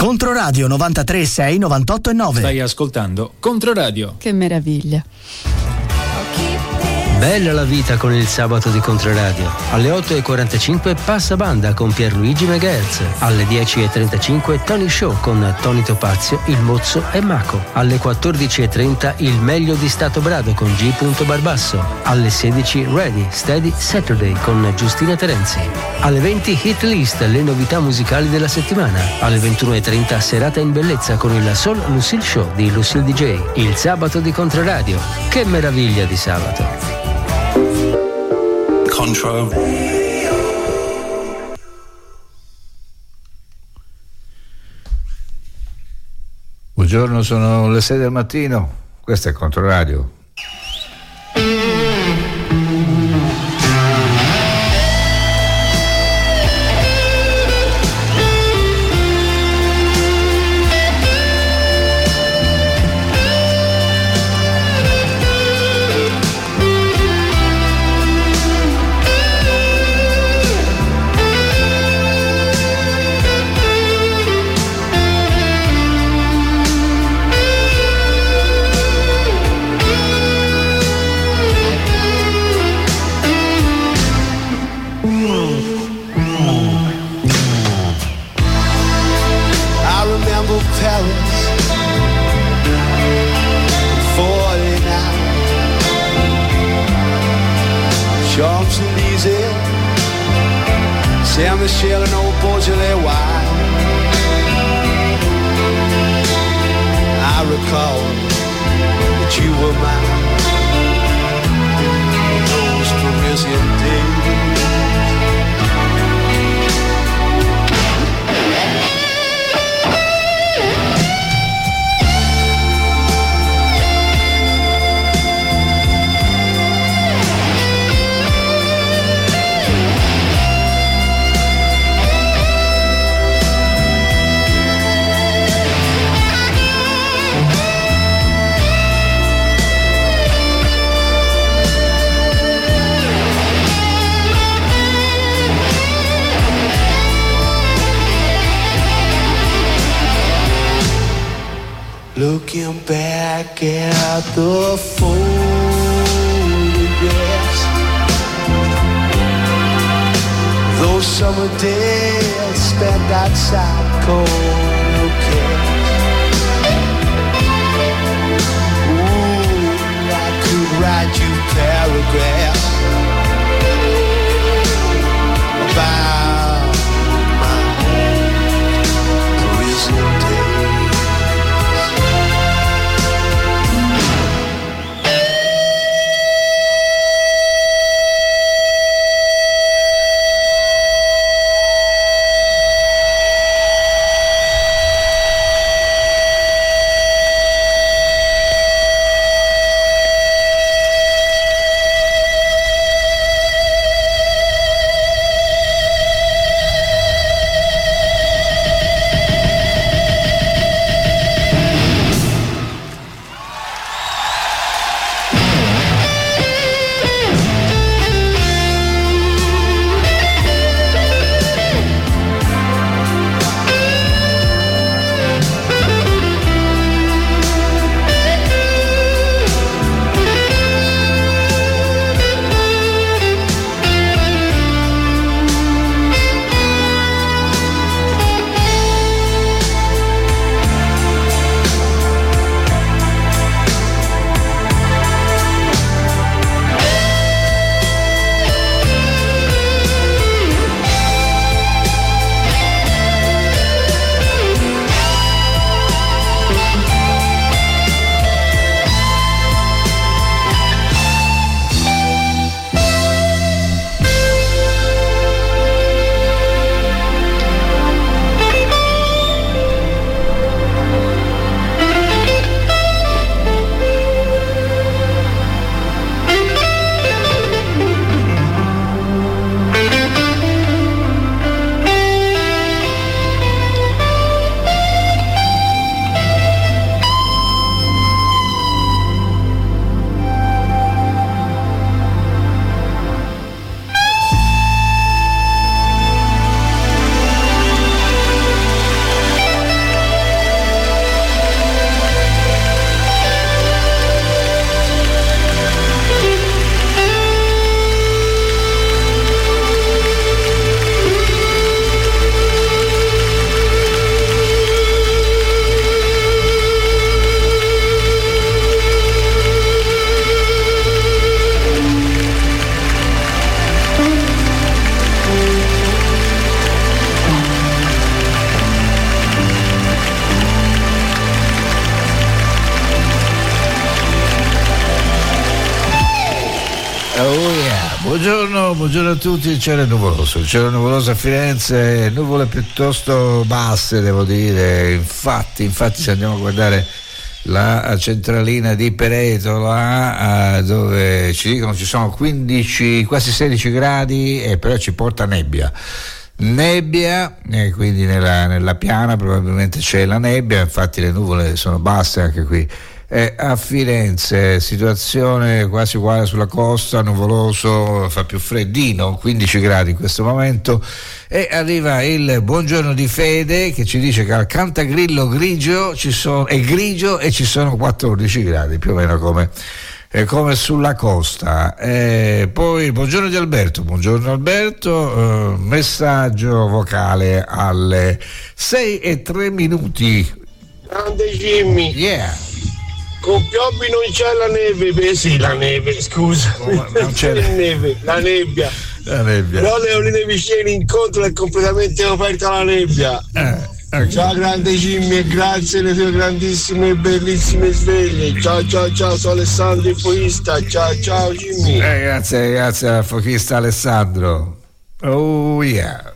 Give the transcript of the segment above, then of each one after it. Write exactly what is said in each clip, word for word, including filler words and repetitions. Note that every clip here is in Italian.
Controradio novantatré sei novantotto e nove. Stai ascoltando Controradio. Che meraviglia. Bella la vita con il sabato di Controradio. Alle otto e quarantacinque passa banda con Pierluigi Megahertz. Alle dieci e trentacinque Tony Show con Tony Topazio, Il Mozzo e Maco. Alle quattordici e trenta il meglio di Stato Brado con G. Barbasso. Alle sedici Ready, Steady, Saturday con Giustina Terenzi. Alle venti Hit List, le novità musicali della settimana. Alle ventuno e trenta Serata in bellezza con il Soul Lucille Show di Lucille D J. Il sabato di Controradio. Che meraviglia di sabato. Contro. Buongiorno, sono le sei del mattino, questo è Controradio. Saint-Michel and old Beaujolais wine. I recall that you were mine in those Parisian days. Looking back at the photographs, those summer days spent outside Cornell Caves. Ooh, I could write you paragraphs about my prison days. Buongiorno, buongiorno a tutti. Il cielo è nuvoloso, il cielo è nuvoloso a Firenze, nuvole piuttosto basse devo dire, infatti, infatti se andiamo a guardare la centralina di Peretola, dove ci dicono ci sono quindici, quasi sedici gradi, e però ci porta nebbia. Nebbia, e quindi nella, nella piana probabilmente c'è la nebbia, infatti le nuvole sono basse anche qui. Eh, a Firenze situazione quasi uguale sulla costa, nuvoloso, fa più freddino, quindici gradi in questo momento, e arriva il buongiorno di Fede che ci dice che al Cantagrillo grigio ci sono, è grigio e ci sono quattordici gradi, più o meno come, eh, come sulla costa. Eh, poi il buongiorno di Alberto, buongiorno Alberto, eh, messaggio vocale alle sei e tre minuti. Grande Jimmy, yeah. Con Piobbi non c'è la neve, beh sì la neve, scusa, oh, non c'è la neve, la nebbia. La nebbia. Però Leoline vicini incontro è completamente aperta la nebbia. Eh, okay. Ciao grande Jimmy e grazie alle tue grandissime e bellissime sveglie. Ciao ciao ciao, sono Alessandro il fochista. Ciao ciao Jimmy. Eh, grazie, grazie al fochista Alessandro. Oh yeah.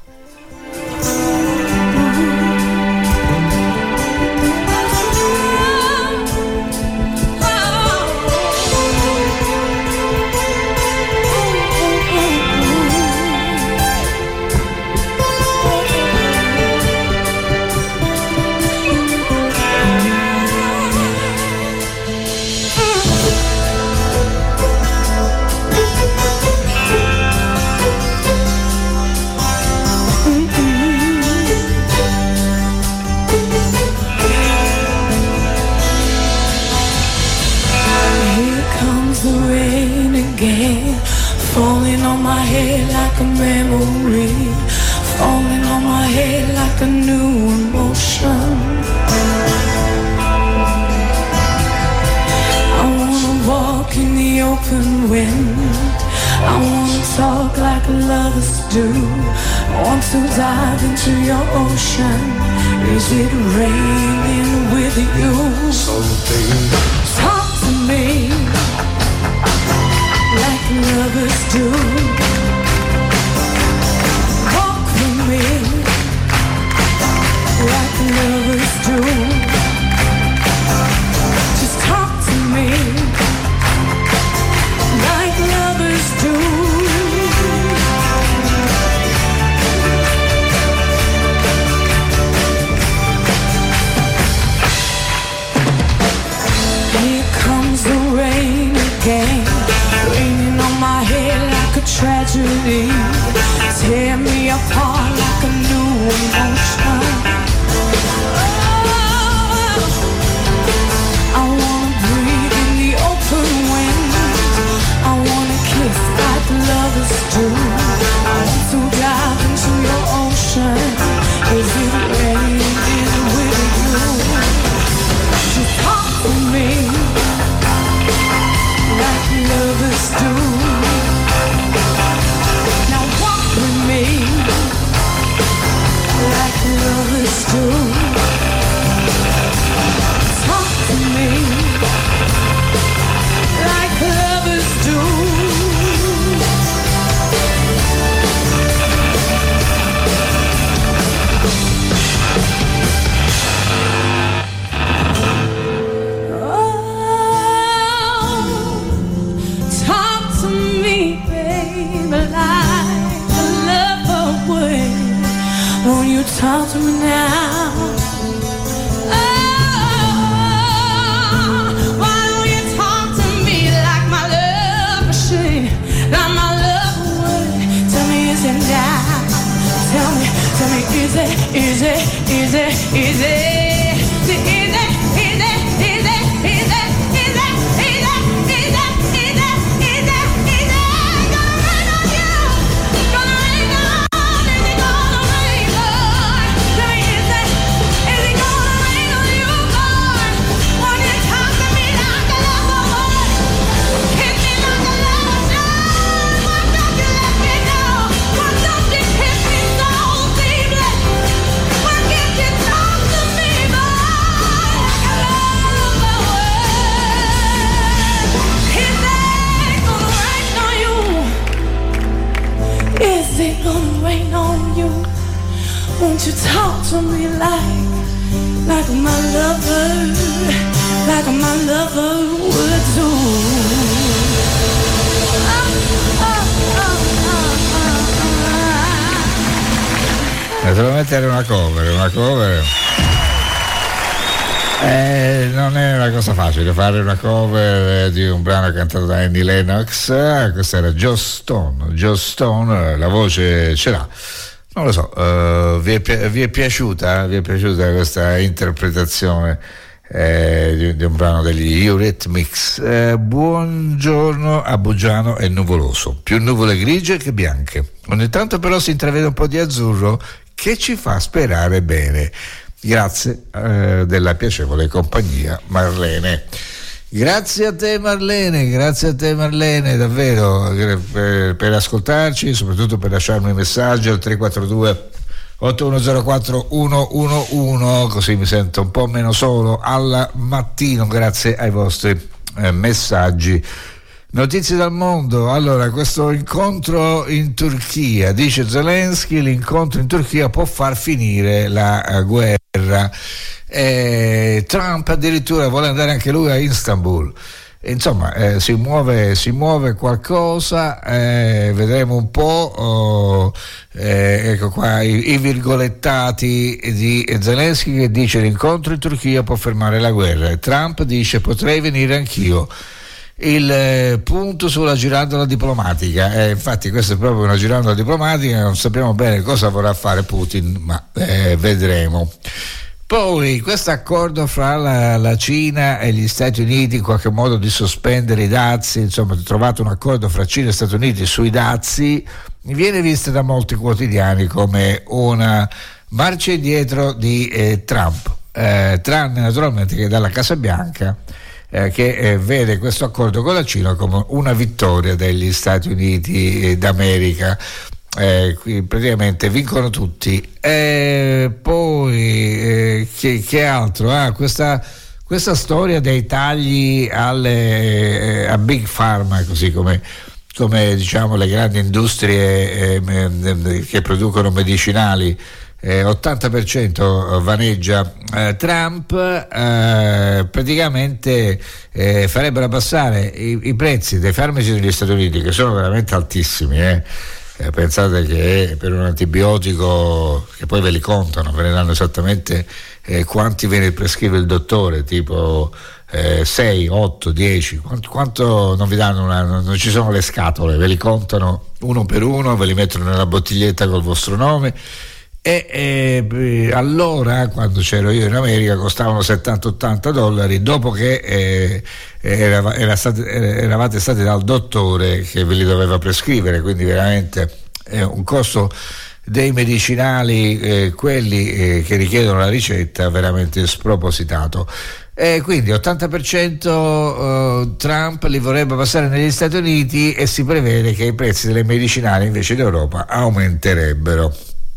Falling on my head like a memory, falling on my head like a new emotion. I wanna walk in the open wind, I wanna talk like lovers do, I want to dive into your ocean. Is it raining with you? So baby, talk to me like lovers do. Walk with me like lovers do. Just talk to me like lovers do. Here comes the rain again, raining on my head like a tragedy, tear me apart like a new emotion. Oh, I wanna breathe in the open wind, I wanna kiss like lovers do, I want to dive into your ocean. Is it raining with you? Just talk to me like lovers do. Now walk with me like lovers do. Talk to me like lovers do. Talk to me now. Oh, why don't you talk to me like my love machine, like my love would? Tell me, is it now? Tell me, tell me, is it, is it, is it, is it, is it, is it, is it, is it, is it, is it, is it, is it, is it, is it, gonna rain on you, gonna rain on, is it gonna rain on? Is it gonna rain on you, Lord? When you talk to me like a lover would, kiss me like a lover should. Why don't you let me know? Why don't you kiss me so deeply? Why can't you talk to me Won't you talk to me like, like my lover, like my lover would do? Oh, oh, oh, oh, oh. Naturalmente era una cover, una cover. Eh, non è una cosa facile fare una cover di un brano cantato da Annie Lennox. Questa era Joe Stone. Joe Stone, la voce ce l'ha. Non lo so, uh, vi, è, vi è piaciuta? Vi è piaciuta questa interpretazione eh, di, di un brano degli Eurythmics? Eh, buongiorno a Buggiano, è nuvoloso, più nuvole grigie che bianche. Ogni tanto però si intravede un po' di azzurro che ci fa sperare bene. Grazie eh, della piacevole compagnia, Marlene. Grazie a te Marlene, grazie a te Marlene, davvero, per, per ascoltarci, soprattutto per lasciarmi messaggi al tre quattro due otto uno zero quattro uno uno uno, così mi sento un po' meno solo al mattino, grazie ai vostri eh, messaggi. Notizie dal mondo. Allora, questo incontro in Turchia, dice Zelensky, l'incontro in Turchia può far finire la uh, guerra. Eh, Trump addirittura vuole andare anche lui a Istanbul. Insomma, eh, si muove si muove qualcosa, eh, vedremo un po'. Oh, eh, ecco qua i, i virgolettati di Zelensky che dice l'incontro in Turchia può fermare la guerra, e Trump dice potrei venire anch'io. Il eh, punto sulla girandola diplomatica, eh, infatti questa è proprio una girandola diplomatica, non sappiamo bene cosa vorrà fare Putin, ma eh, vedremo. Poi questo accordo fra la, la Cina e gli Stati Uniti, in qualche modo di sospendere i dazi, insomma trovato un accordo fra Cina e Stati Uniti sui dazi, viene visto da molti quotidiani come una marcia indietro di eh, Trump, eh, tranne naturalmente che dalla Casa Bianca, Eh, che eh, vede questo accordo con la Cina come una vittoria degli Stati Uniti eh, d'America. Eh, qui praticamente vincono tutti. Eh, poi eh, che, che altro? Ah, questa, questa storia dei tagli alle, eh, a Big Pharma, così come, come diciamo le grandi industrie eh, che producono medicinali. Eh, ottanta per cento vaneggia eh, Trump, eh, praticamente eh, farebbero abbassare i, i prezzi dei farmaci negli Stati Uniti, che sono veramente altissimi. Eh. Eh, pensate che per un antibiotico, che poi ve li contano, ve ne danno esattamente eh, quanti ve ne prescrive il dottore, tipo eh, sei, otto, dieci, quanto, quanto non vi danno una, non ci sono le scatole, ve li contano uno per uno, ve li mettono nella bottiglietta col vostro nome. E eh, allora, quando c'ero io in America, costavano settanta ottanta dollari, dopo che eh, era, era state, eravate stati dal dottore che ve li doveva prescrivere, quindi veramente è un costo dei medicinali, eh, quelli eh, che richiedono la ricetta, veramente spropositato. E quindi ottanta per cento uh, Trump li vorrebbe passare negli Stati Uniti, e si prevede che i prezzi delle medicinali invece in Europa aumenterebbero.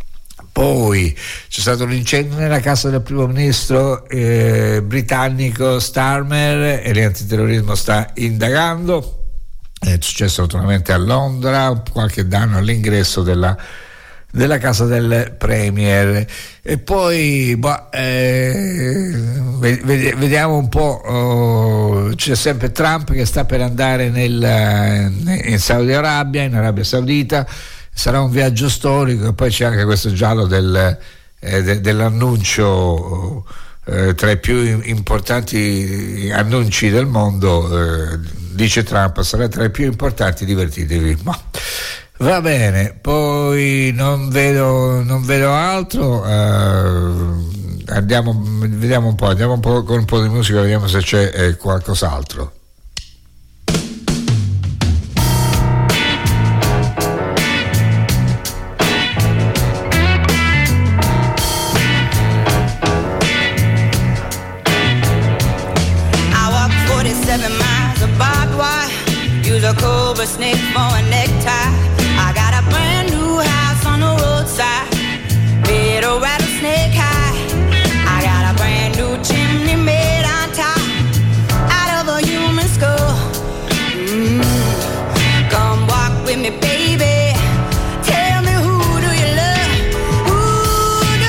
Poi c'è stato un incendio nella casa del primo ministro eh, britannico Starmer, e l'antiterrorismo sta indagando. È successo naturalmente a Londra, qualche danno all'ingresso della, della casa del premier. E poi boh, eh, vediamo un po', oh, c'è sempre Trump che sta per andare nel, in Saudi Arabia, in Arabia Saudita. Sarà un viaggio storico, e poi c'è anche questo giallo del, eh, de, dell'annuncio eh, tra i più importanti annunci del mondo, eh, dice Trump, sarà tra i più importanti, divertitevi. Ma va bene, poi non vedo, non vedo altro, eh, andiamo, vediamo un po', andiamo un po' con un po' di musica, vediamo se c'è eh, qualcos'altro. Cobra snake for a necktie. I got a brand new house on the roadside, made a rattlesnake high. I got a brand new chimney made on top, out of a human skull. Mm. Come walk with me, baby. Tell me, who do you love? Who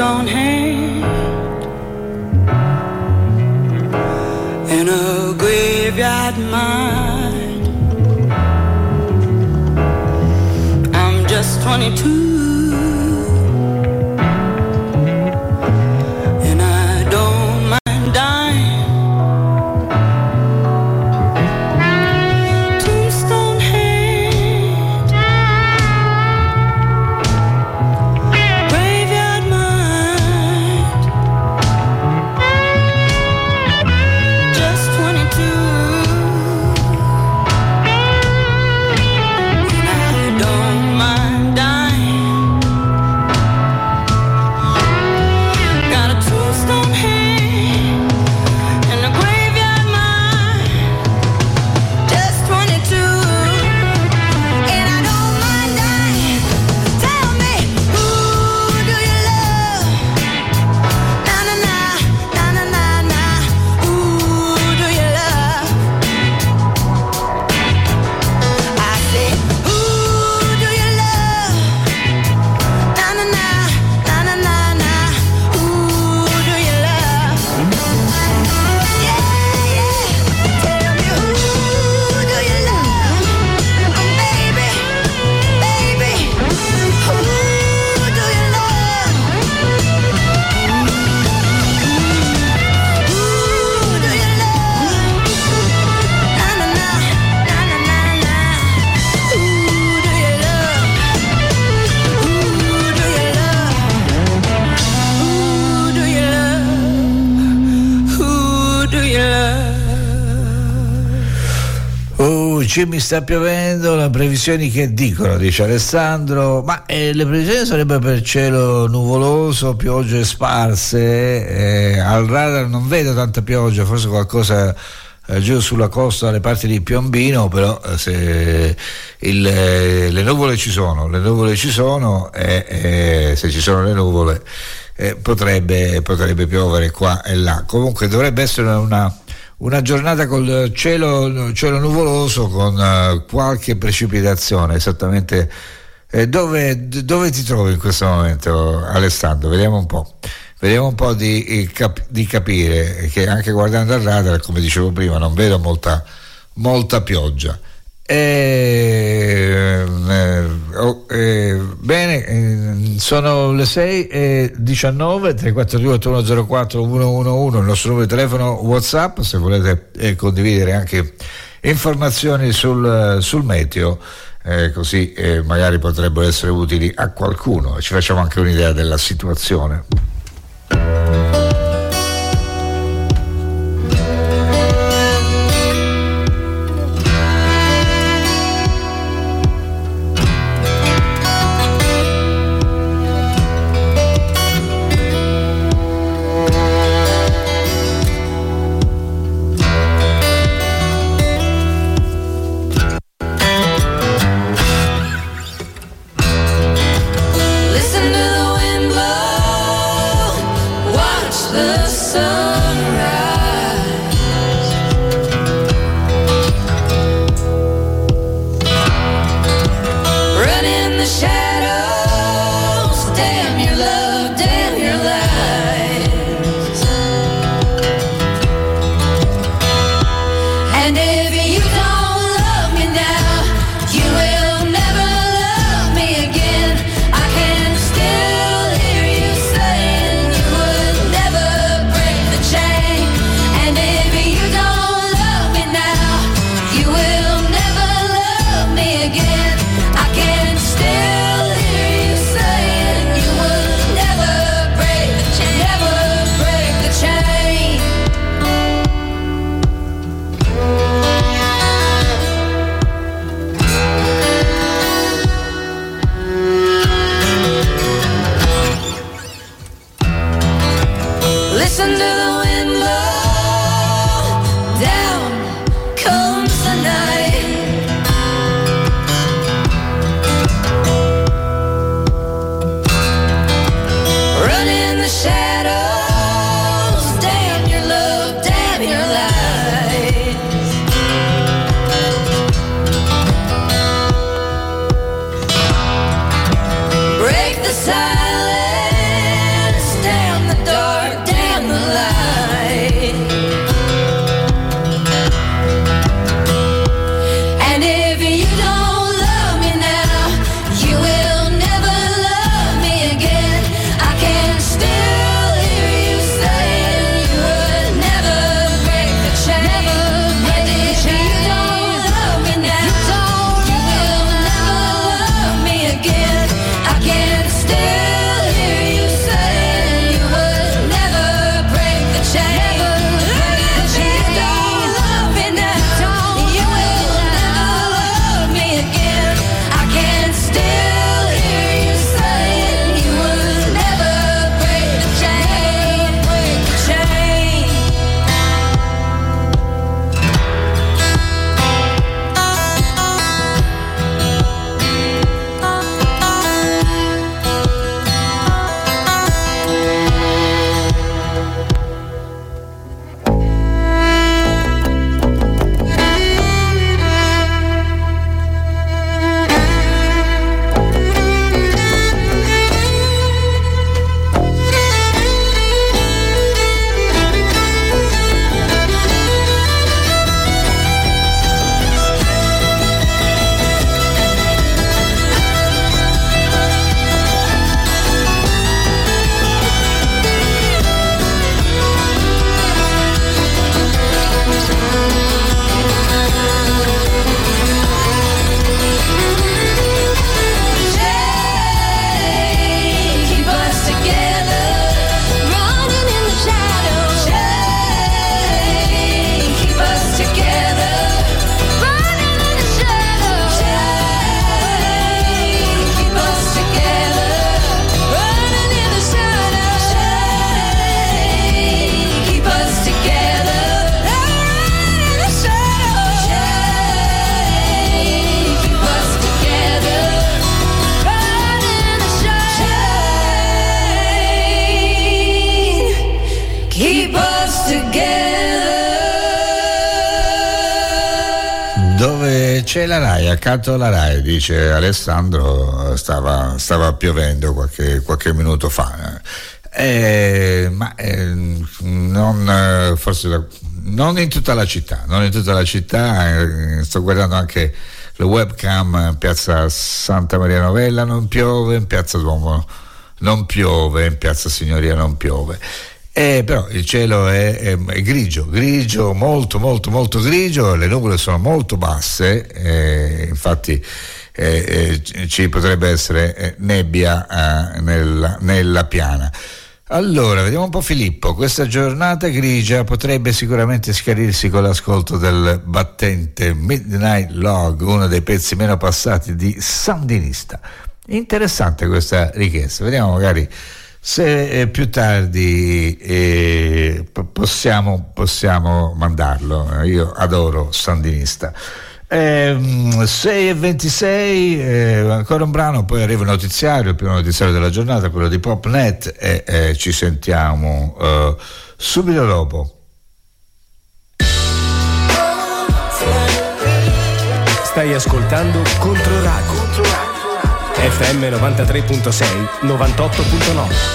tombstone hand in a graveyard mind. I'm just twenty-two. Mi sta piovendo, le previsioni che dicono, dice Alessandro, ma eh, le previsioni sarebbero per cielo nuvoloso, piogge sparse, eh, al radar non vedo tanta pioggia, forse qualcosa eh, giù sulla costa dalle parti di Piombino, però eh, se il, eh, le nuvole ci sono, le nuvole ci sono e eh, eh, se ci sono le nuvole eh, potrebbe, potrebbe piovere qua e là. Comunque dovrebbe essere una Una giornata col cielo, cielo nuvoloso con uh, qualche precipitazione. Esattamente eh, dove, dove ti trovi in questo momento, Alessandro? Vediamo un po'. Vediamo un po' di, di capire che anche guardando al radar, come dicevo prima, non vedo molta, molta pioggia. E, eh, oh, eh, bene, eh, sono le sei e diciannove. Tre quattro due otto uno zero quattro uno uno uno il nostro numero di telefono WhatsApp, se volete eh, condividere anche informazioni sul, sul meteo, eh, così eh, magari potrebbero essere utili a qualcuno e ci facciamo anche un'idea della situazione. Silence. Dove c'è la Rai, accanto alla Rai, dice Alessandro, stava, stava piovendo qualche, qualche minuto fa. Eh, ma eh, non forse non in tutta la città, non in tutta la città, eh, sto guardando anche le webcam in piazza Santa Maria Novella, non piove, in piazza Duomo non piove, in piazza Signoria non piove. Eh, però il cielo è, è, è grigio, grigio, molto molto molto grigio, le nuvole sono molto basse, eh, infatti eh, eh, ci potrebbe essere eh, nebbia eh, nella, nella piana. Allora, vediamo un po' Filippo, questa giornata grigia potrebbe sicuramente schiarirsi con l'ascolto del battente Midnight Log, uno dei pezzi meno passati di Sandinista. Interessante questa richiesta, vediamo magari se eh, più tardi eh, possiamo, possiamo mandarlo. Io adoro Sandinista. Eh, sei e ventisei, eh, ancora un brano, poi arriva il notiziario, il primo notiziario della giornata, quello di Popnet, e eh, ci sentiamo eh, subito dopo. Stai ascoltando Controradio F M novantatré virgola sei, novantotto virgola nove.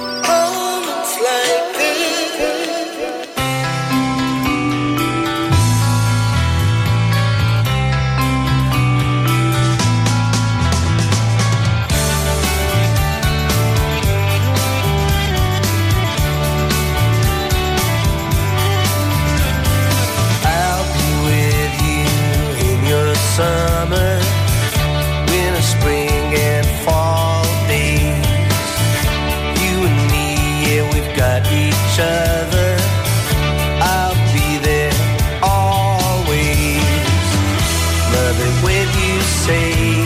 Summer, winter, spring, and fall days. You and me, yeah, we've got each other. I'll be there always. Love it when you say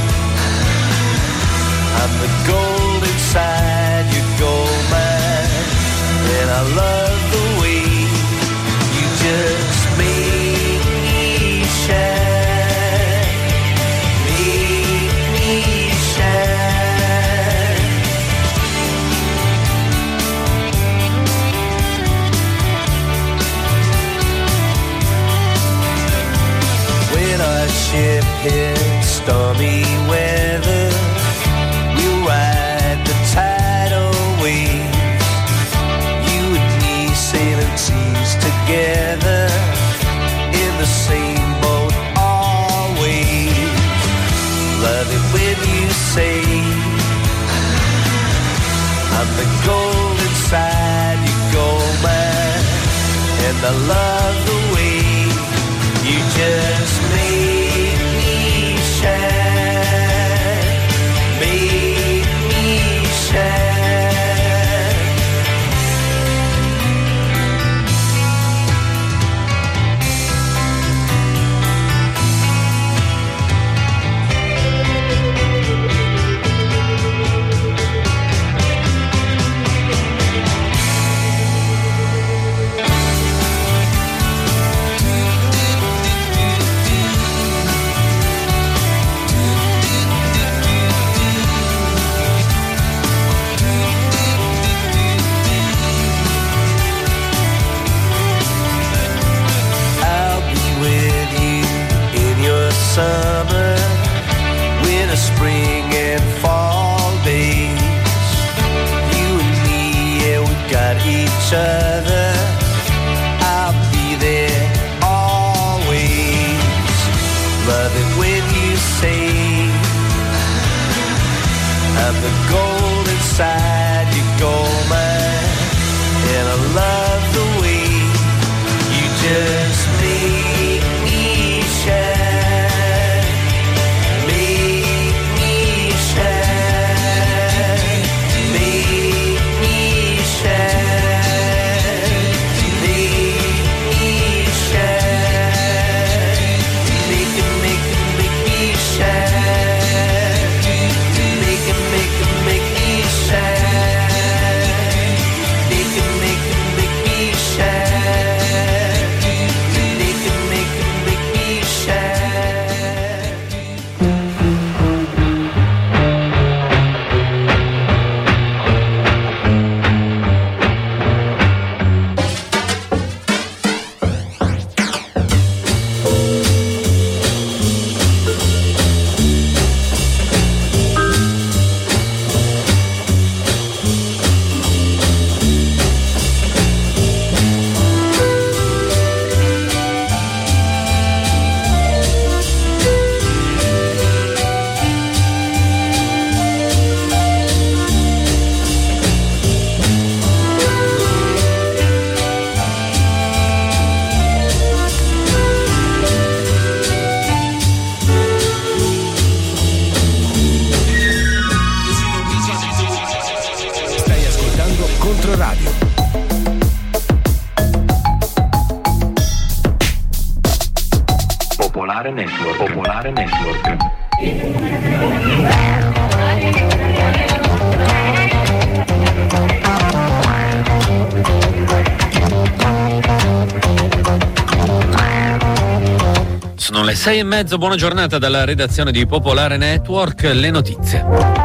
I'm the gold inside your gold mine. And I love the way you just make me shine. Ship hits stormy weather, we'll ride the tidal waves. You and me sailing seas together in the same boat always. Love it when you say I'm the gold inside your gold mine. And I love the way you just made make me shine. Summer, winter, spring, and fall days. You and me, yeah, we've got each other. I'll be there always. Love it when you say I'm the gold inside your gold mine. And I love the way you just make me shine. Make it, make it, make me shine. sei e mezzo, buona giornata dalla redazione di Popolare Network, le notizie.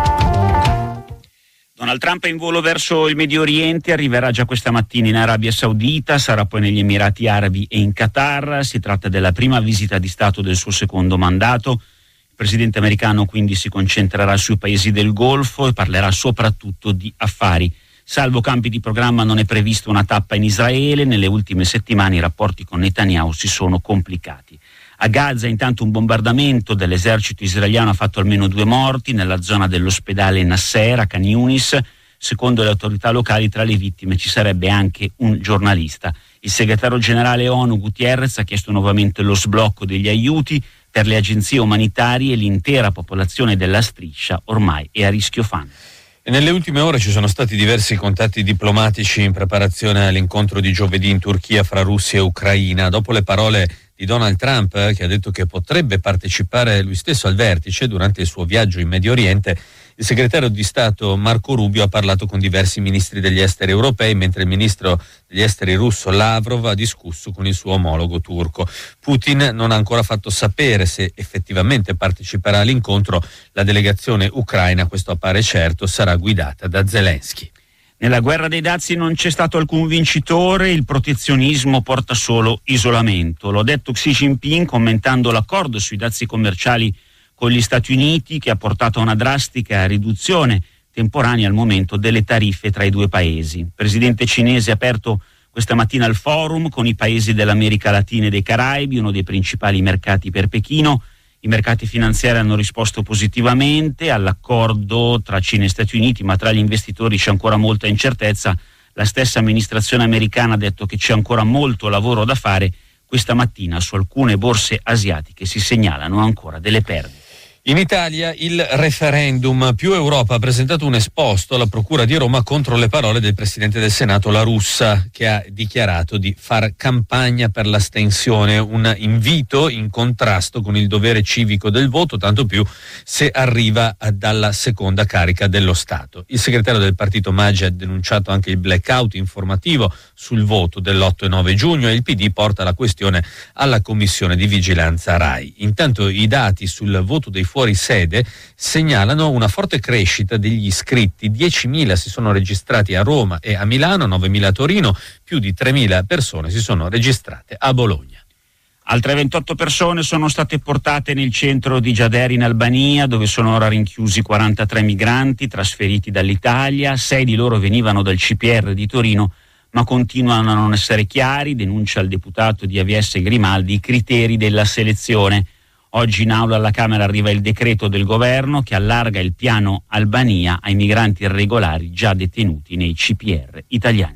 Donald Trump è in volo verso il Medio Oriente, arriverà già questa mattina in Arabia Saudita, sarà poi negli Emirati Arabi e in Qatar. Si tratta della prima visita di Stato del suo secondo mandato. Il presidente americano quindi si concentrerà sui paesi del Golfo e parlerà soprattutto di affari. Salvo cambi di programma non è prevista una tappa in Israele. Nelle ultime settimane i rapporti con Netanyahu si sono complicati. A Gaza intanto un bombardamento dell'esercito israeliano ha fatto almeno due morti nella zona dell'ospedale Nasser a Khan Yunis. Secondo le autorità locali tra le vittime ci sarebbe anche un giornalista. Il segretario generale ONU Guterres ha chiesto nuovamente lo sblocco degli aiuti per le agenzie umanitarie e l'intera popolazione della striscia ormai è a rischio fame. E nelle ultime ore ci sono stati diversi contatti diplomatici in preparazione all'incontro di giovedì in Turchia fra Russia e Ucraina. Dopo le parole di Donald Trump, eh, che ha detto che potrebbe partecipare lui stesso al vertice durante il suo viaggio in Medio Oriente, il segretario di Stato Marco Rubio ha parlato con diversi ministri degli esteri europei, mentre il ministro degli esteri russo Lavrov ha discusso con il suo omologo turco. Putin non ha ancora fatto sapere se effettivamente parteciperà all'incontro. La delegazione ucraina, questo appare certo, sarà guidata da Zelensky. Nella guerra dei dazi non c'è stato alcun vincitore, il protezionismo porta solo isolamento. Lo ha detto Xi Jinping commentando l'accordo sui dazi commerciali con gli Stati Uniti, che ha portato a una drastica riduzione temporanea al momento delle tariffe tra i due paesi. Il presidente cinese ha aperto questa mattina il forum con i paesi dell'America Latina e dei Caraibi, uno dei principali mercati per Pechino. I mercati finanziari hanno risposto positivamente all'accordo tra Cina e Stati Uniti, ma tra gli investitori c'è ancora molta incertezza. La stessa amministrazione americana ha detto che c'è ancora molto lavoro da fare. Questa mattina su alcune borse asiatiche si segnalano ancora delle perdite. In Italia il referendum. Più Europa ha presentato un esposto alla Procura di Roma contro le parole del Presidente del Senato La Russa, che ha dichiarato di far campagna per l'astensione, un invito in contrasto con il dovere civico del voto, tanto più se arriva dalla seconda carica dello Stato. Il segretario del partito Maggi ha denunciato anche il blackout informativo sul voto dell'otto e nove giugno e il P D porta la questione alla Commissione di Vigilanza RAI. Intanto i dati sul voto dei fuori sede segnalano una forte crescita degli iscritti. diecimila si sono registrati a Roma e a Milano, novemila a Torino, più di tremila persone si sono registrate a Bologna. Altre ventotto persone sono state portate nel centro di Giadere in Albania, dove sono ora rinchiusi quarantatré migranti trasferiti dall'Italia. Sei di loro venivano dal C P R di Torino, ma continuano a non essere chiari, denuncia il deputato di A V S Grimaldi, i criteri della selezione. Oggi in aula alla Camera arriva il decreto del governo che allarga il piano Albania ai migranti irregolari già detenuti nei C P R italiani.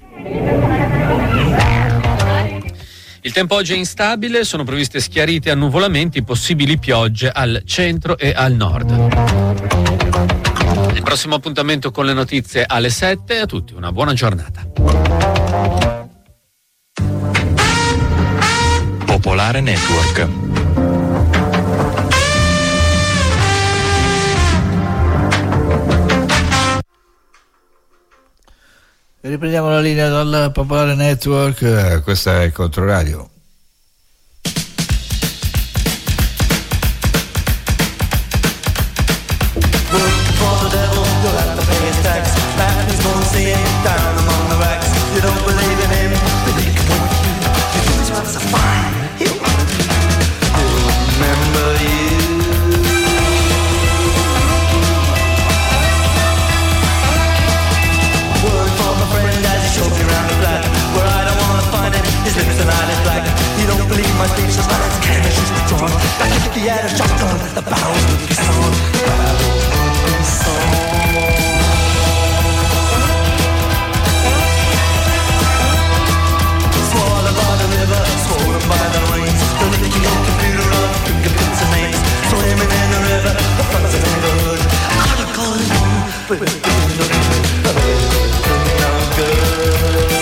Il tempo oggi è instabile, sono previste schiarite e annuvolamenti, possibili piogge al centro e al nord. Il prossimo appuntamento con le notizie alle sette. A tutti una buona giornata. Popolare Network. Riprendiamo la linea dal Popolare Network, questa è Controradio. My speech is not as can as you strong. I kick the air and shotgun. The battles will be song. Battles will be song. Swollen by the river, swollen by the rains. The leaking old computer of fingerprints and names. Swimming in the river, the fronts of the neighborhood. I could call it you, but it's no good. It's no good.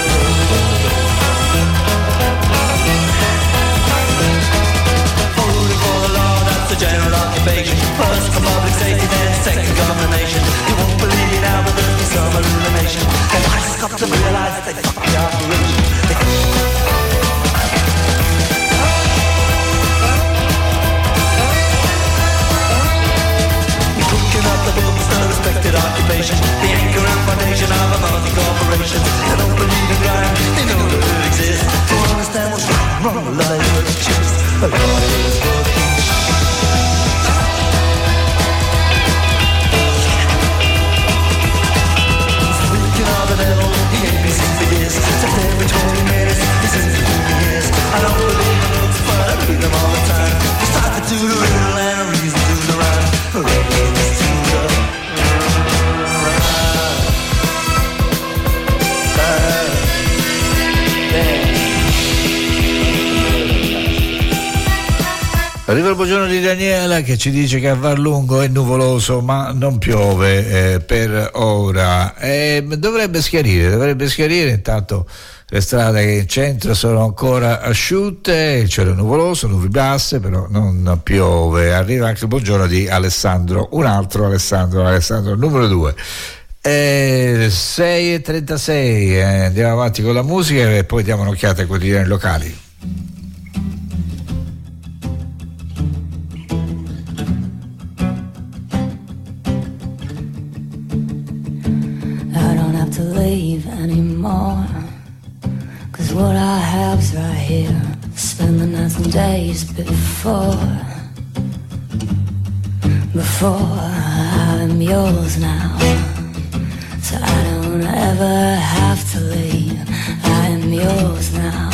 The general occupation. First for public safety, then second government nation. You won't believe it now, but there'll be some illumination. And I just got to realize they fucked the operation. vibration, the anchor and foundation of a multi corporation. They don't believe in God, they know that it exists. To understand what's wrong with life, it's just a lawyer's book. Speaking of the devil, he ain't been seen for years. Just every twenty minutes, he seems to do me years. I don't believe in looks, but I read them all the time. We start to do the riddle and a reason to the rhyme. Reasons to the Arriva il buongiorno di Daniela che ci dice che a Varlungo è nuvoloso ma non piove eh, per ora. Eh, dovrebbe schiarire, dovrebbe schiarire, intanto le strade in centro sono ancora asciutte, il cielo è nuvoloso, nubi basse, però non piove. Arriva anche il buongiorno di Alessandro, un altro Alessandro, Alessandro numero due. Eh, sei e trentasei, eh, andiamo avanti con la musica e poi diamo un'occhiata ai quotidiani locali. To leave anymore, 'cause what I have's right here. Spend the nights and days before Before I'm yours now, so I don't ever have to leave. I am yours now,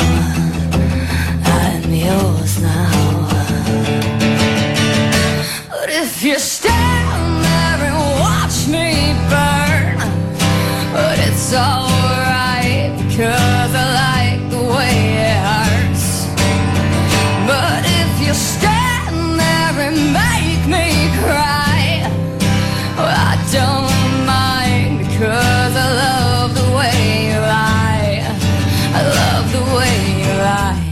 I am yours now. But if you stand there and watch me burn, but it's alright, because I like the way it hurts. But if you stand there and make me cry, well, I don't mind, because I love the way you lie. I love the way you lie.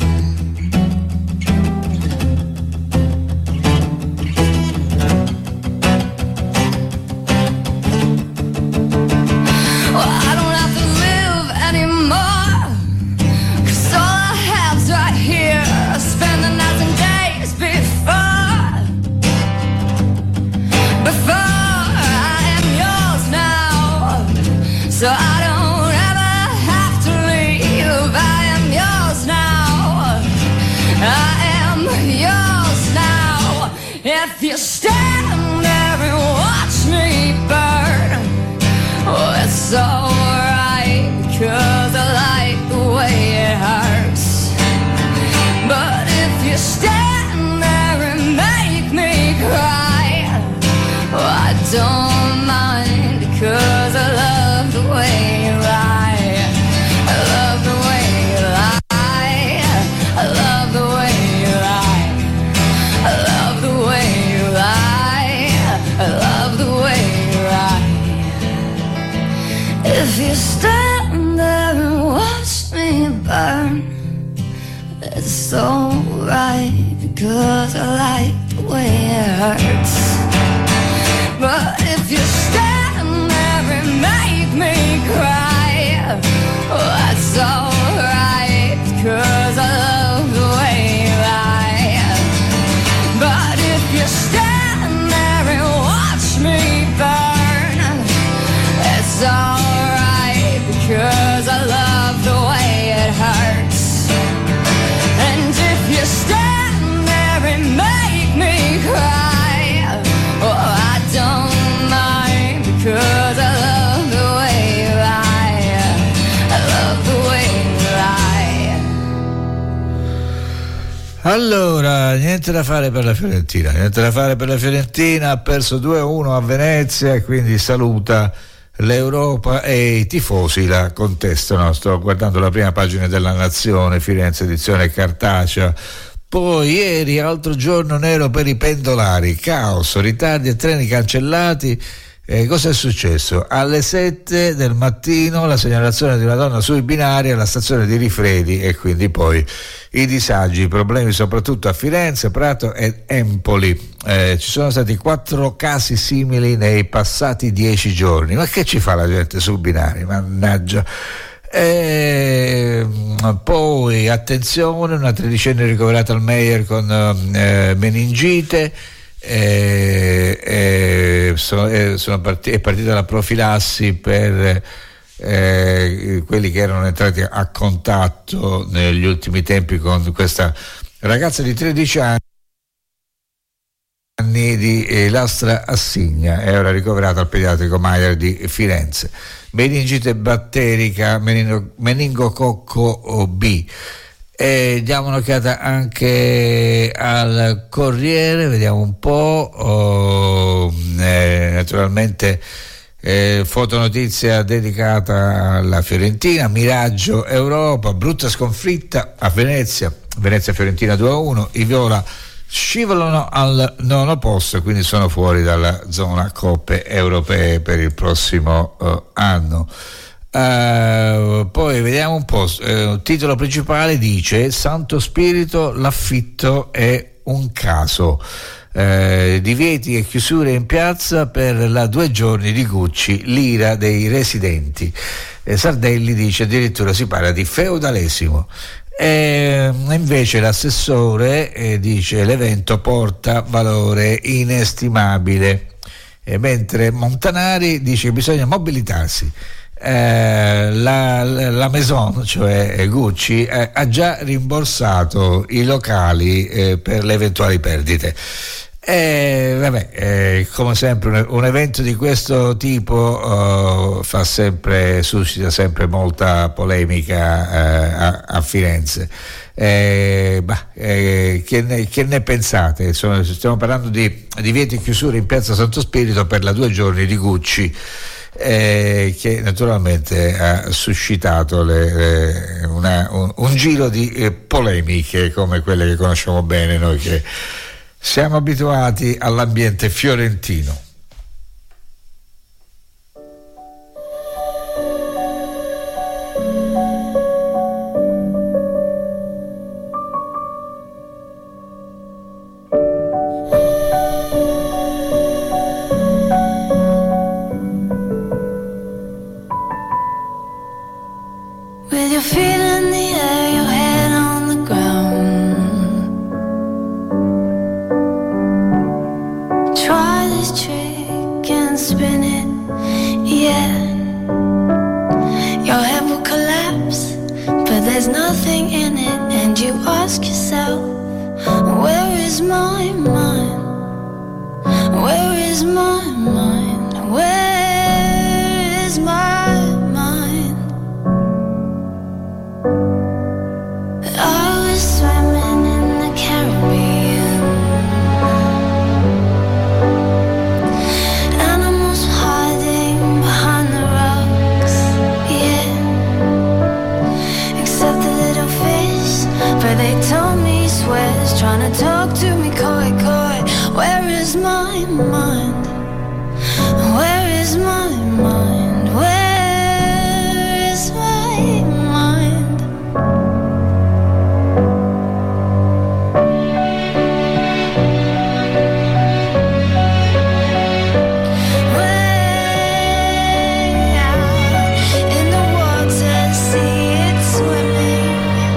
So I don't ever have to leave. I am yours now, I am yours now. If you stand there and watch me burn, oh, it's alright, because I like the way it hurts. But if you stand there and make me cry, oh, I don't mind, because I love the way you lie. I love the way you lie. I love the way you lie. I love the way you lie. I love the way you lie. If you stand there and watch me burn, it's alright, because I like the way it hurts. But if you stand there and make me cry, oh, that's alright, 'cause I love the way you lie. But if you stand there and watch me burn, it's alright, because I love the way it hurts. And if you stand there and make me cry, oh, I don't mind, because I love the way you lie. I love the way you lie. Allora, niente da fare per la Fiorentina, niente da fare per la Fiorentina, ha perso due a uno a Venezia e quindi saluta l'Europa e i tifosi la contestano. Sto guardando la prima pagina della Nazione, Firenze edizione cartacea. Poi ieri, altro giorno nero per i pendolari, caos, ritardi e treni cancellati. Eh, cosa è successo? Alle sette del mattino la segnalazione di una donna sui binari alla stazione di Rifredi e quindi poi i disagi, i problemi soprattutto a Firenze, Prato ed Empoli. Eh, ci sono stati quattro casi simili nei passati dieci giorni. Ma che ci fa la gente sui binari? Mannaggia. E poi attenzione, una tredicenne ricoverata al Meyer con eh, meningite. eh, eh, sono, eh, sono part- è partita la profilassi per eh, quelli che erano entrati a contatto negli ultimi tempi con questa ragazza di tredici anni di eh, Lastra Assigna, è ora ricoverata al pediatrico Maier di Firenze. Meningite batterica, meningo, meningococco B. E diamo un'occhiata anche al Corriere, vediamo un po'. Oh, eh, naturalmente eh, fotonotizia dedicata alla Fiorentina, Miraggio Europa, brutta sconfitta a Venezia, Venezia-Fiorentina due a uno, i viola scivolano al nono posto, quindi sono fuori dalla zona coppe europee per il prossimo uh, anno. Uh, poi vediamo un po', uh, il titolo principale dice: Santo Spirito, l'affitto è un caso, uh, divieti e chiusure in piazza per la due giorni di Gucci, l'ira dei residenti. uh, Sardelli dice addirittura si parla di feudalesimo. E invece l'assessore eh, dice l'evento porta valore inestimabile, e mentre Montanari dice che bisogna mobilitarsi. Eh, la, la Maison, cioè Gucci, eh, ha già rimborsato i locali eh, per le eventuali perdite. E vabbè, eh, come sempre un, un evento di questo tipo uh, fa sempre, suscita sempre molta polemica uh, a, a Firenze. Eh, bah, eh, che, ne, che ne pensate? Insomma, stiamo parlando di divieti e chiusure in piazza Santo Spirito per la due giorni di Gucci, eh, che naturalmente ha suscitato le, le, una, un, un giro di eh, polemiche come quelle che conosciamo bene noi che siamo abituati all'ambiente fiorentino. With your feet in the air, your head on the ground. Try this trick and spin it, yeah. Your head will collapse, but there's nothing in it. And you ask yourself, where is my mind? Where is my mind? Where is my mind? I was swimming in the Caribbean, animals hiding behind the rocks, yeah. Except the little fish, but they told me swears, trying to talk to me coy, coy. Where is my mind? Where is my mind? Where is my mind? In the water, see it swimming.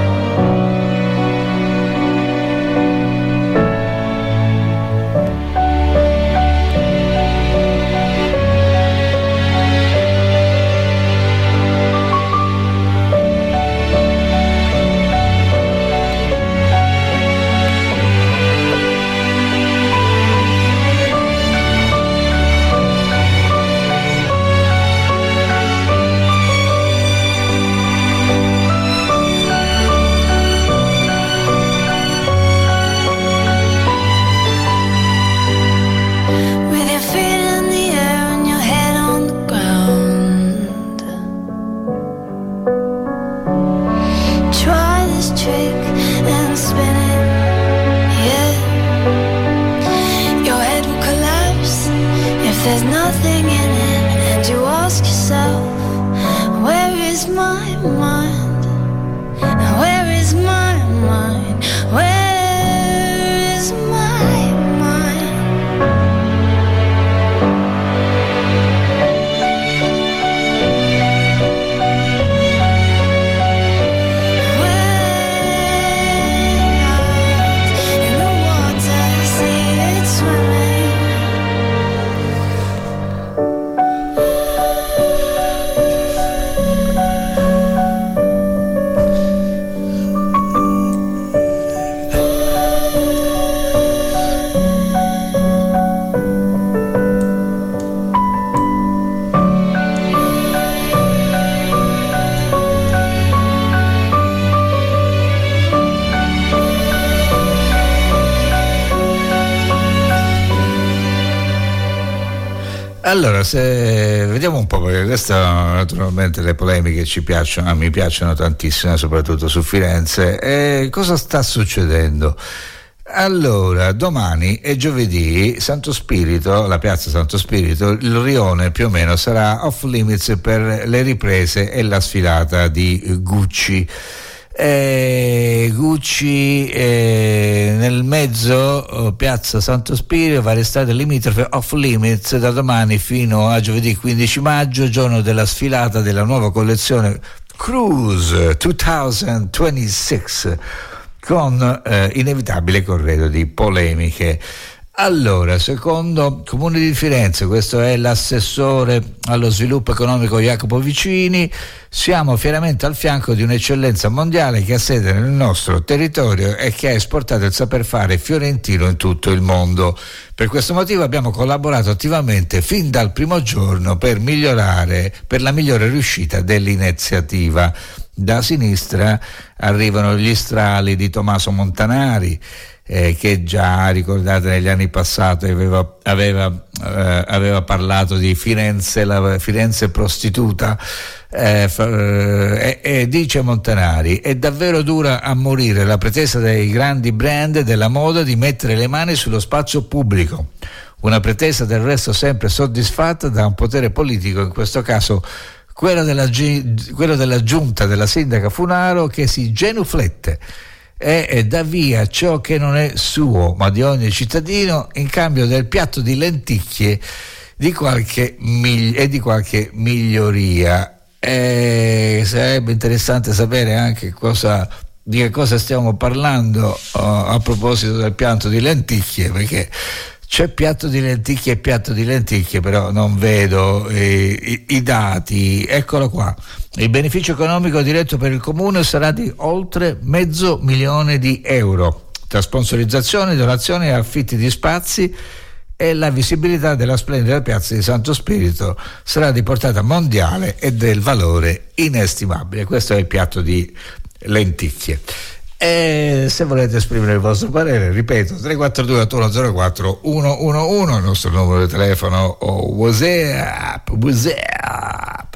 With your feet in the air and your head on the ground. Try this trick and spin it, yeah. Your head will collapse if there's nothing in it. And you ask yourself, where is my mind? Where is my mind? Where is my mind? In the water, see it swimming. Allora, se vediamo un po', perché queste naturalmente le polemiche ci piacciono, a me piacciono tantissimo, soprattutto su Firenze. E cosa sta succedendo? Allora, domani è giovedì, Santo Spirito, la piazza Santo Spirito, il rione più o meno sarà off limits per le riprese e la sfilata di Gucci. Eh, Gucci eh, nel mezzo, piazza Santo Spirito, varie strade limitrofe off limits da domani fino a giovedì quindici maggio, giorno della sfilata della nuova collezione Cruise duemilaventisei, con eh, inevitabile corredo di polemiche. Allora, secondo Comune di Firenze, questo è l'assessore allo sviluppo economico Jacopo Vicini, siamo fieramente al fianco di un'eccellenza mondiale che ha sede nel nostro territorio e che ha esportato il saper fare fiorentino in tutto il mondo. Per questo motivo abbiamo collaborato attivamente fin dal primo giorno per migliorare, per la migliore riuscita dell'iniziativa. Da sinistra arrivano gli strali di Tommaso Montanari, eh, che già, ricordate, negli anni passati aveva, aveva, eh, aveva parlato di Firenze, la Firenze prostituta, eh, fa, eh, e dice Montanari: è davvero dura a morire la pretesa dei grandi brand della moda di mettere le mani sullo spazio pubblico, una pretesa del resto sempre soddisfatta da un potere politico, in questo caso quello della, quello della giunta della sindaca Funaro, che si genuflette e, e dà via ciò che non è suo ma di ogni cittadino in cambio del piatto di lenticchie di qualche migli- e di qualche miglioria. E sarebbe interessante sapere anche cosa, di che cosa stiamo parlando uh, a proposito del piatto di lenticchie, perché c'è piatto di lenticchie e piatto di lenticchie, però non vedo eh, i, i dati. Eccolo qua. Il beneficio economico diretto per il comune sarà di oltre mezzo milione di euro tra sponsorizzazioni, donazioni e affitti di spazi, e la visibilità della splendida piazza di Santo Spirito sarà di portata mondiale e del valore inestimabile. Questo è il piatto di lenticchie. E se volete esprimere il vostro parere, ripeto, tre quattro due otto uno zero quattro uno uno uno, il nostro numero di telefono, o WhatsApp, WhatsApp.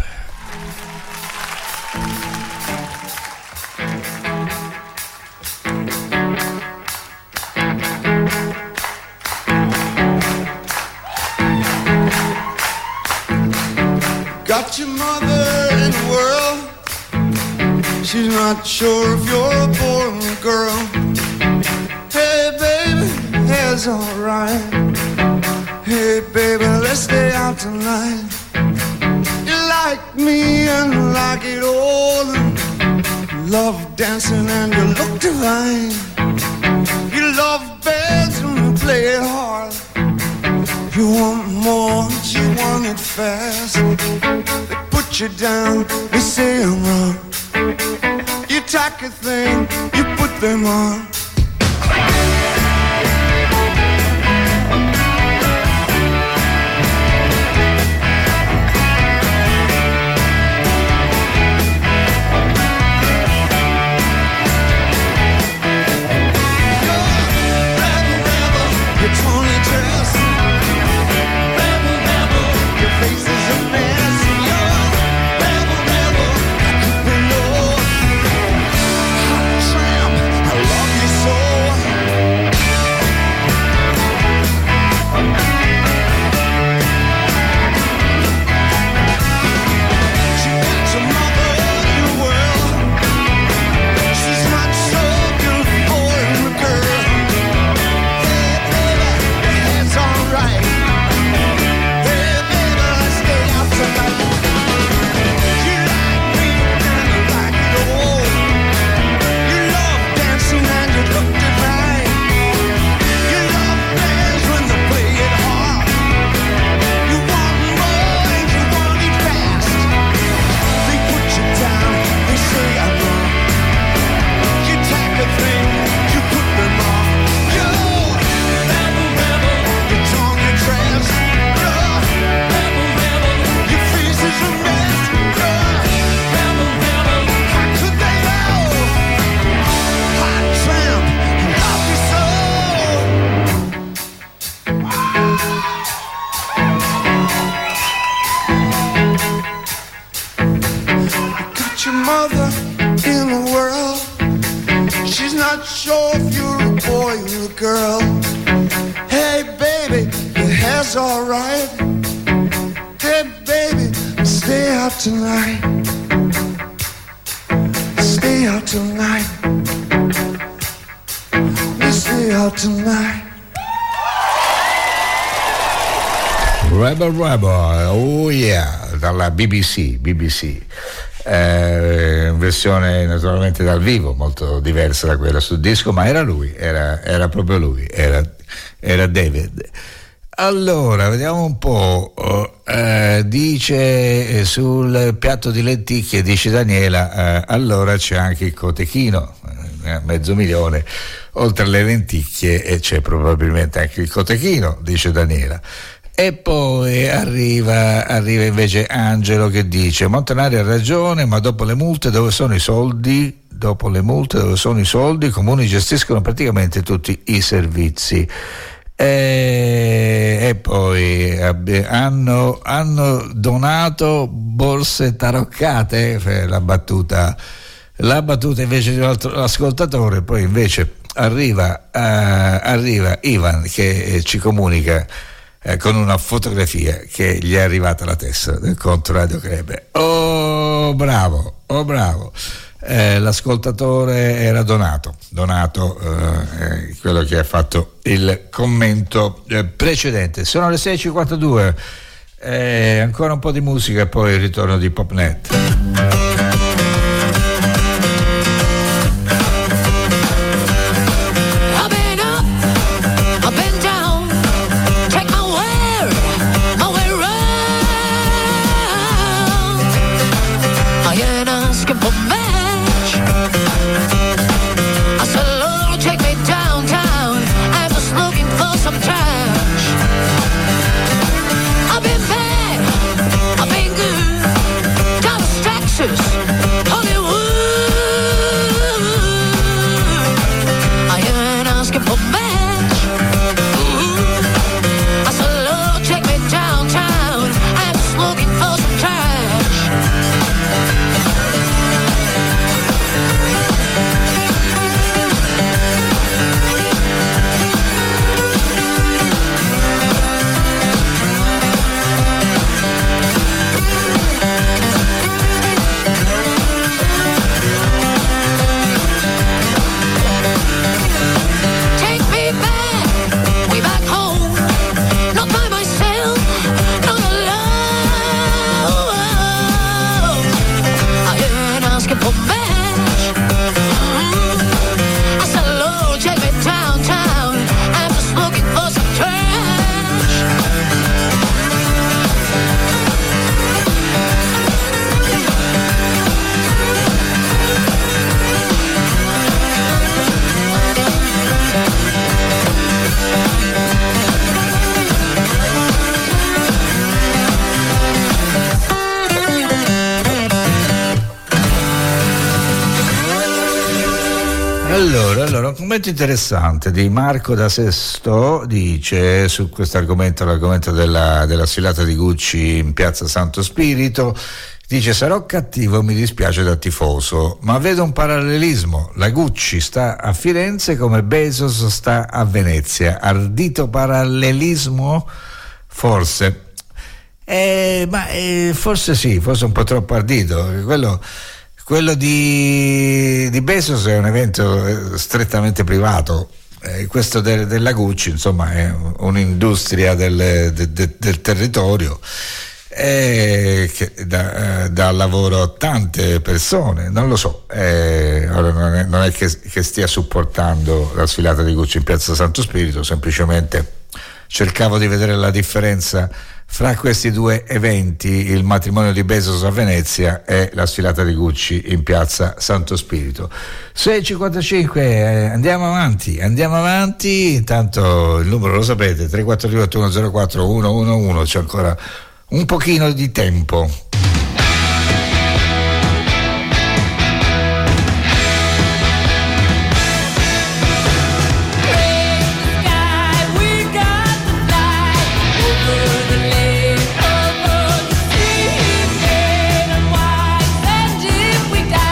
Got your mother in the world, she's not sure if you're a boy or a girl. Hey baby, it's alright. Hey baby, let's stay out tonight. You like me and you like it all, love dancing and you look divine. You love beds and you play it hard. You want more, you want it fast. They put you down, they say I'm wrong. You take a thing, you put them on. Your Tony dress, rebel, rebel, your face is a mess. You're rebel, rebel, I keep it low. Hot tramp, I love you so. mother in the world. She's not sure if you're a boy or a girl. Hey baby, your hair's alright. Hey baby, stay out tonight. Stay out tonight. We stay out tonight. Rebel Rebel, oh yeah, dalla B B C, B B C. Eh, versione naturalmente dal vivo, molto diversa da quella sul disco, ma era lui, era, era proprio lui, era, era David. Allora, vediamo un po', eh, dice sul piatto di lenticchie, dice Daniela, eh, allora c'è anche il cotechino, eh, mezzo milione, oltre alle lenticchie e c'è probabilmente anche il cotechino, dice Daniela. E poi arriva, arriva invece Angelo che dice: Montanari ha ragione, ma dopo le multe dove sono i soldi? Dopo le multe dove sono i soldi? I comuni gestiscono praticamente tutti i servizi. E, e poi hanno, hanno donato borse taroccate, la battuta, la battuta invece di un altro ascoltatore. Poi invece arriva, uh, arriva Ivan che ci comunica Eh, con una fotografia che gli è arrivata alla tessera del conto Radio Club. Oh bravo, oh bravo, eh, l'ascoltatore era Donato, Donato eh, quello che ha fatto il commento eh, precedente. Sono le sei e cinquantadue, eh, ancora un po' di musica e poi il ritorno di Popnet. Allora, un commento interessante di Marco da Sesto dice su questo argomento, l'argomento della, della sfilata di Gucci in piazza Santo Spirito, dice: sarò cattivo, mi dispiace da tifoso, ma vedo un parallelismo, la Gucci sta a Firenze come Bezos sta a Venezia, ardito parallelismo? Forse eh, ma eh, forse sì, forse un po' troppo ardito, quello Quello di, di Bezos è un evento strettamente privato, eh, questo de, della Gucci insomma è un'industria del, de, de, del territorio eh, che dà, dà lavoro a tante persone, non lo so, eh, ora non è, non è che, che stia supportando la sfilata di Gucci in piazza Santo Spirito, semplicemente cercavo di vedere la differenza fra questi due eventi, il matrimonio di Bezos a Venezia e la sfilata di Gucci in piazza Santo Spirito. sei e cinquantacinque, eh, andiamo avanti, andiamo avanti, intanto il numero lo sapete, tre quattro due otto uno zero quattro uno uno uno, c'è ancora un pochino di tempo. We got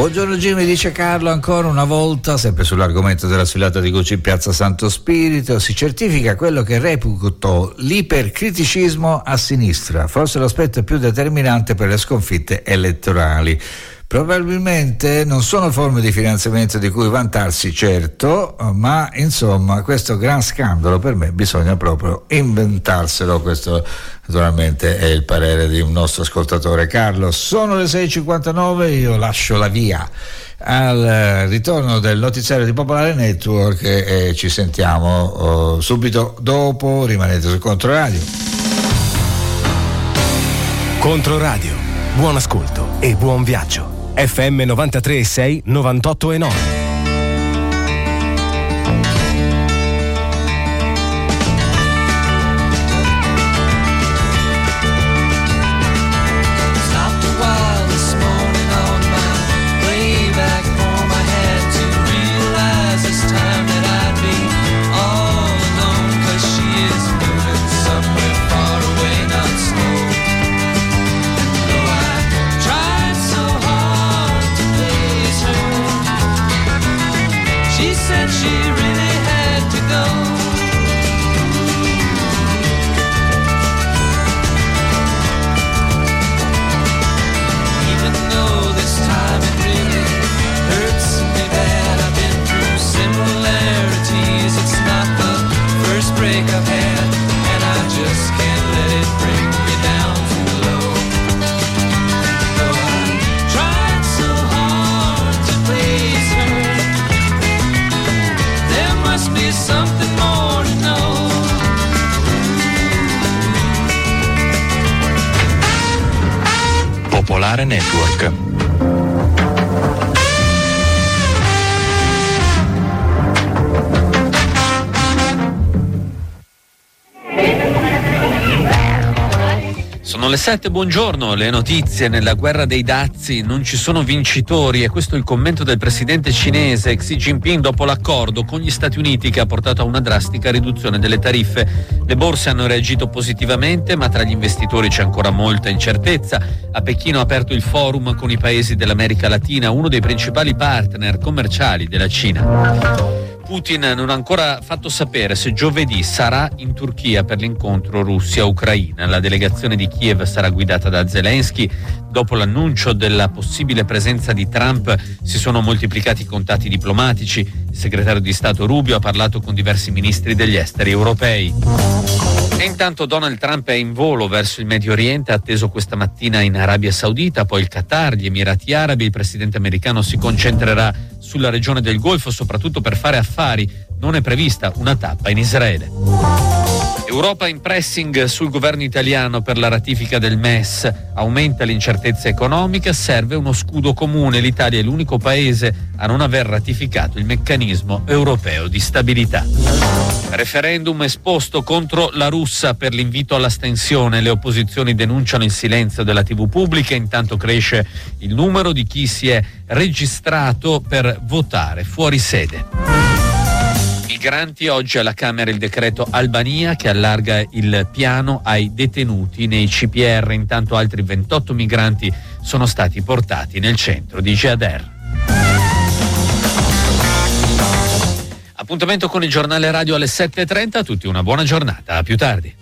Buongiorno Jimmy, dice Carlo, ancora una volta, sempre sull'argomento della sfilata di Gucci in Piazza Santo Spirito, si certifica quello che reputo l'ipercriticismo a sinistra, forse l'aspetto più determinante per le sconfitte elettorali. Probabilmente non sono forme di finanziamento di cui vantarsi, certo, ma insomma questo gran scandalo per me bisogna proprio inventarselo. Questo naturalmente è il parere di un nostro ascoltatore. Carlo, sono le sei e cinquantanove, io lascio la via al ritorno del notiziario di Popolare Network e ci sentiamo oh, subito dopo. Rimanete su Controradio. Controradio, buon ascolto e buon viaggio. F M novantatré e sei, novantotto e nove. Popolare Network. Sono le sette, buongiorno, le notizie. Nella guerra dei dazi non ci sono vincitori e questo è il commento del presidente cinese Xi Jinping dopo l'accordo con gli Stati Uniti che ha portato a una drastica riduzione delle tariffe. Le borse hanno reagito positivamente, ma tra gli investitori c'è ancora molta incertezza. A Pechino ha aperto il forum con i paesi dell'America Latina, uno dei principali partner commerciali della Cina. Putin non ha ancora fatto sapere se giovedì sarà in Turchia per l'incontro Russia-Ucraina. La delegazione di Kiev sarà guidata da Zelensky. Dopo l'annuncio della possibile presenza di Trump si sono moltiplicati i contatti diplomatici. Il segretario di Stato Rubio ha parlato con diversi ministri degli esteri europei. E intanto Donald Trump è in volo verso il Medio Oriente, atteso questa mattina in Arabia Saudita, poi il Qatar, gli Emirati Arabi. Il presidente americano si concentrerà sulla regione del Golfo, soprattutto per fare affari. Non è prevista una tappa in Israele. Europa in pressing sul governo italiano per la ratifica del M E S. Aumenta l'incertezza economica, serve uno scudo comune. L'Italia è l'unico paese a non aver ratificato il meccanismo europeo di stabilità. Referendum esposto contro la russa per l'invito all'astensione. Le opposizioni denunciano il silenzio della tivù pubblica, intanto cresce il numero di chi si è registrato per votare fuori sede. Migranti, oggi alla Camera il decreto Albania che allarga il piano ai detenuti nei C P R, intanto altri ventotto migranti sono stati portati nel centro di Gjader. Appuntamento con il giornale radio alle sette e trenta, a tutti una buona giornata, a più tardi.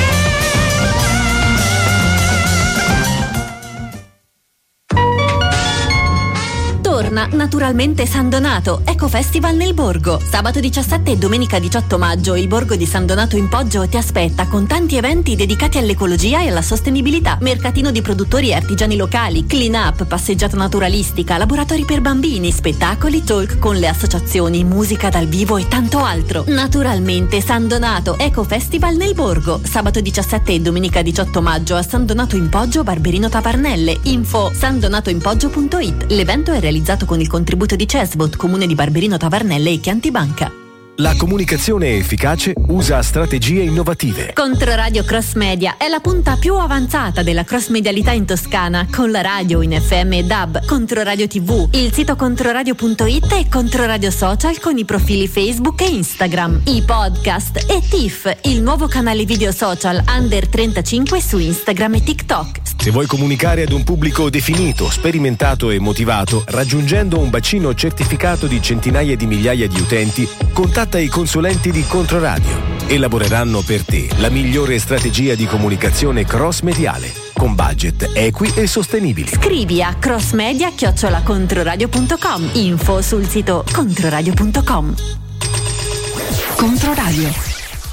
Torna naturalmente San Donato, Eco Festival nel Borgo. Sabato diciassette e domenica diciotto maggio il Borgo di San Donato in Poggio ti aspetta con tanti eventi dedicati all'ecologia e alla sostenibilità. Mercatino di produttori e artigiani locali, clean up, passeggiata naturalistica, laboratori per bambini, spettacoli, talk con le associazioni, musica dal vivo e tanto altro. Naturalmente San Donato, Eco Festival nel Borgo. Sabato diciassette e domenica diciotto maggio a San Donato in Poggio, Barberino Tavarnelle. Info sandonatoinpoggio punto it. L'evento è realizzato con il contributo di Cesbot, Comune di Barberino Tavarnelle e Chiantibanca. La comunicazione efficace usa strategie innovative. Controradio Cross Media è la punta più avanzata della cross medialità in Toscana, con la radio in F M e D A B, Controradio tivù, il sito controradio punto it e Controradio Social con i profili Facebook e Instagram, i podcast e T I F, il nuovo canale video social under trentacinque su Instagram e TikTok. Se vuoi comunicare ad un pubblico definito, sperimentato e motivato, raggiungendo un bacino certificato di centinaia di migliaia di utenti, contatta i consulenti di Controradio. Elaboreranno per te la migliore strategia di comunicazione cross-mediale, con budget equi e sostenibili. Scrivi a crossmedia chiocciola controradio punto com. Info sul sito controradio punto com. Controradio.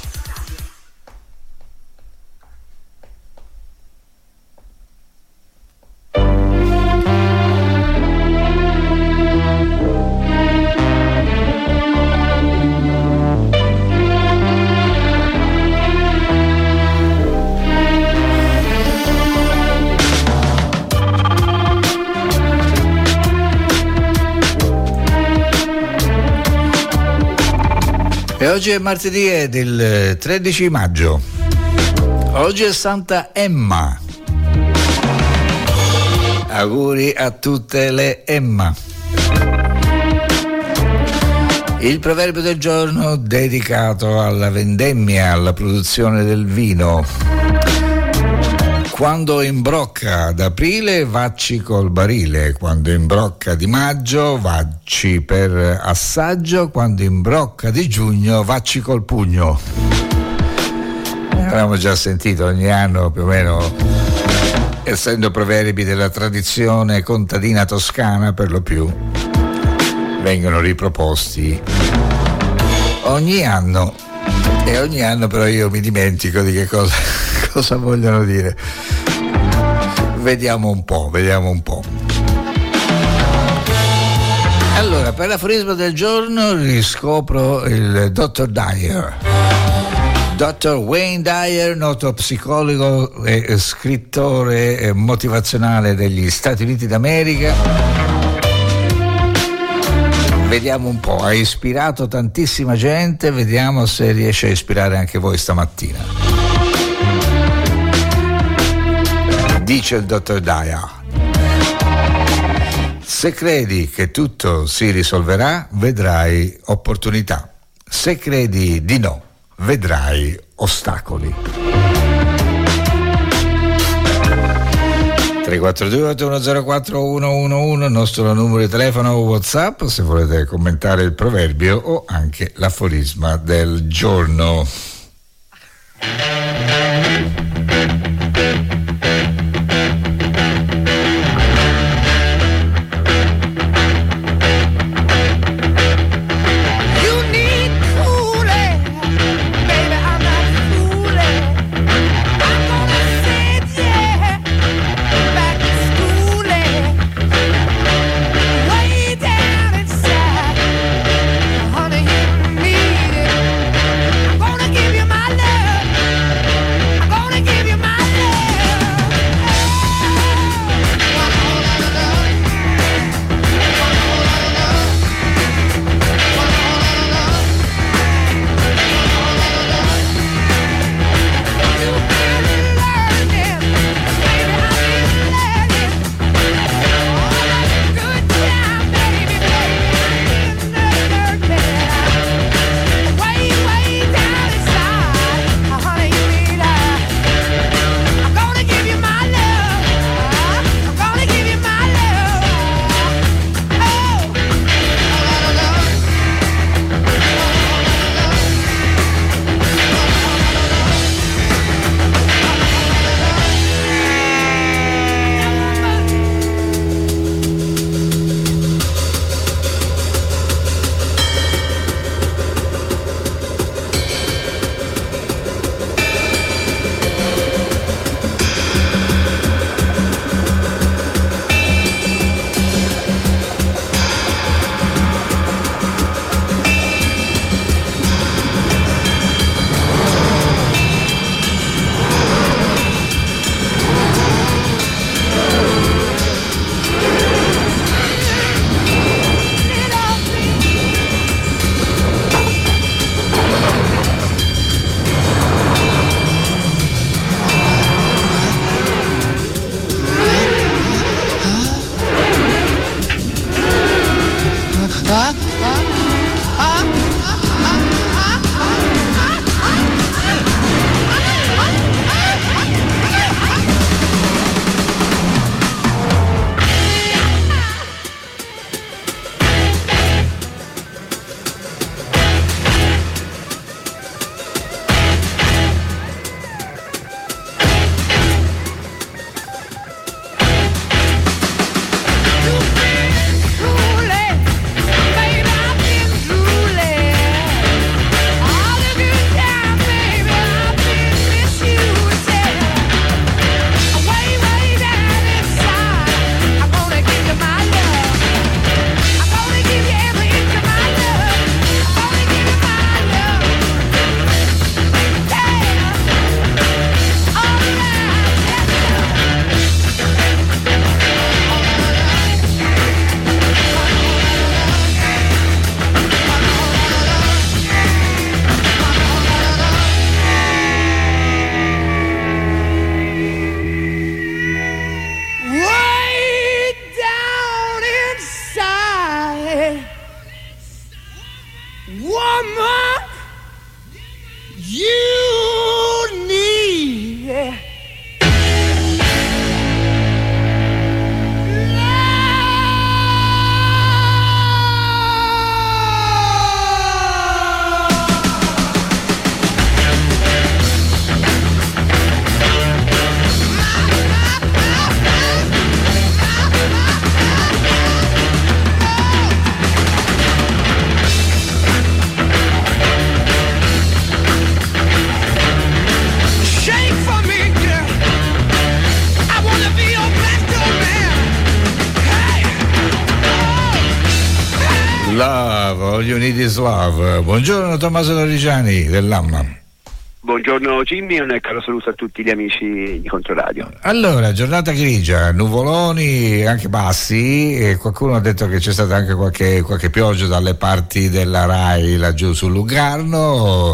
E oggi è martedì, è del tredici maggio. Oggi è Santa Emma. Auguri a tutte le Emma. Il proverbio del giorno dedicato alla vendemmia, alla produzione del vino. Quando imbrocca ad aprile, vacci col barile. Quando imbrocca di maggio, vacci per assaggio. Quando imbrocca di giugno, vacci col pugno. L'abbiamo già sentito ogni anno, più o meno, essendo proverbi della tradizione contadina toscana per lo più, vengono riproposti ogni anno. E ogni anno però io mi dimentico di che cosa, cosa vogliono dire. Vediamo un po', vediamo un po'. Allora, per l'aforisma del giorno riscopro il dottor Dyer. dottor Wayne Dyer, noto psicologo e scrittore motivazionale degli Stati Uniti d'America. Vediamo un po', ha ispirato tantissima gente, vediamo se riesce a ispirare anche voi stamattina. Dice il dottor Dyer: se credi che tutto si risolverà, vedrai opportunità. Se credi di no, vedrai ostacoli. tre quattro due otto uno zero quattro uno uno uno, il nostro numero di telefono o WhatsApp se volete commentare il proverbio o anche l'aforisma del giorno. woman you need. Love, all you need is love. Buongiorno Tommaso Torrigiani dell'Amma. Buongiorno Jimmy e un caro saluto a tutti gli amici di Controradio. Allora, giornata grigia, nuvoloni anche bassi, e qualcuno ha detto che c'è stata anche qualche, qualche pioggia dalle parti della Rai laggiù sul Lugarno.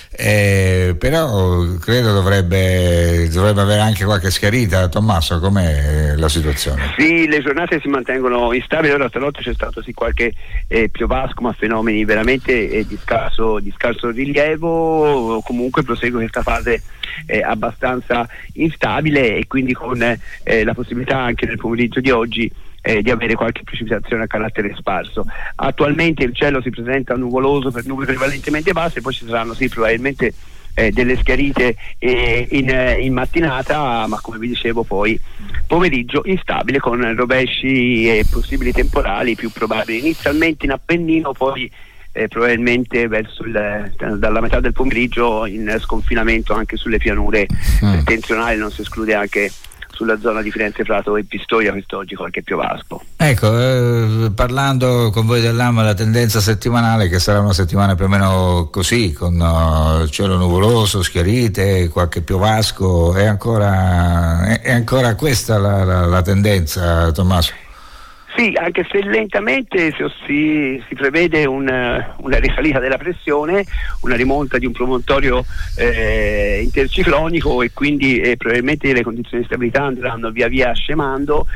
Eh, però credo dovrebbe, dovrebbe avere anche qualche schiarita. Tommaso, com'è la situazione? Sì, le giornate si mantengono instabili. Ora stanotte c'è stato sì qualche eh, piovasco, ma fenomeni veramente eh, di, scarso, di scarso rilievo. Comunque prosegue questa fase eh, abbastanza instabile, e quindi con eh, la possibilità anche nel pomeriggio di oggi Eh, di avere qualche precipitazione a carattere sparso. Attualmente il cielo si presenta nuvoloso per nubi prevalentemente basse, poi ci saranno sì probabilmente eh, delle schiarite eh, in, eh, in mattinata, ma come vi dicevo poi pomeriggio instabile con rovesci e possibili temporali più probabili inizialmente in Appennino, poi eh, probabilmente verso il, dalla metà del pomeriggio in sconfinamento anche sulle pianure mm. settentrionali. Non si esclude anche sulla zona di Firenze, Prato e Pistoia quest'oggi qualche piovasco. Ecco, eh, parlando con voi dell'Amma, la tendenza settimanale, che sarà una settimana più o meno così, con uh, cielo nuvoloso, schiarite, qualche piovasco, è ancora, è, è ancora questa la, la, la tendenza, Tommaso? Sì, anche se lentamente si, si prevede una, una risalita della pressione, una rimonta di un promontorio eh, interciclonico, e quindi eh, probabilmente le condizioni di stabilità andranno via via scemando,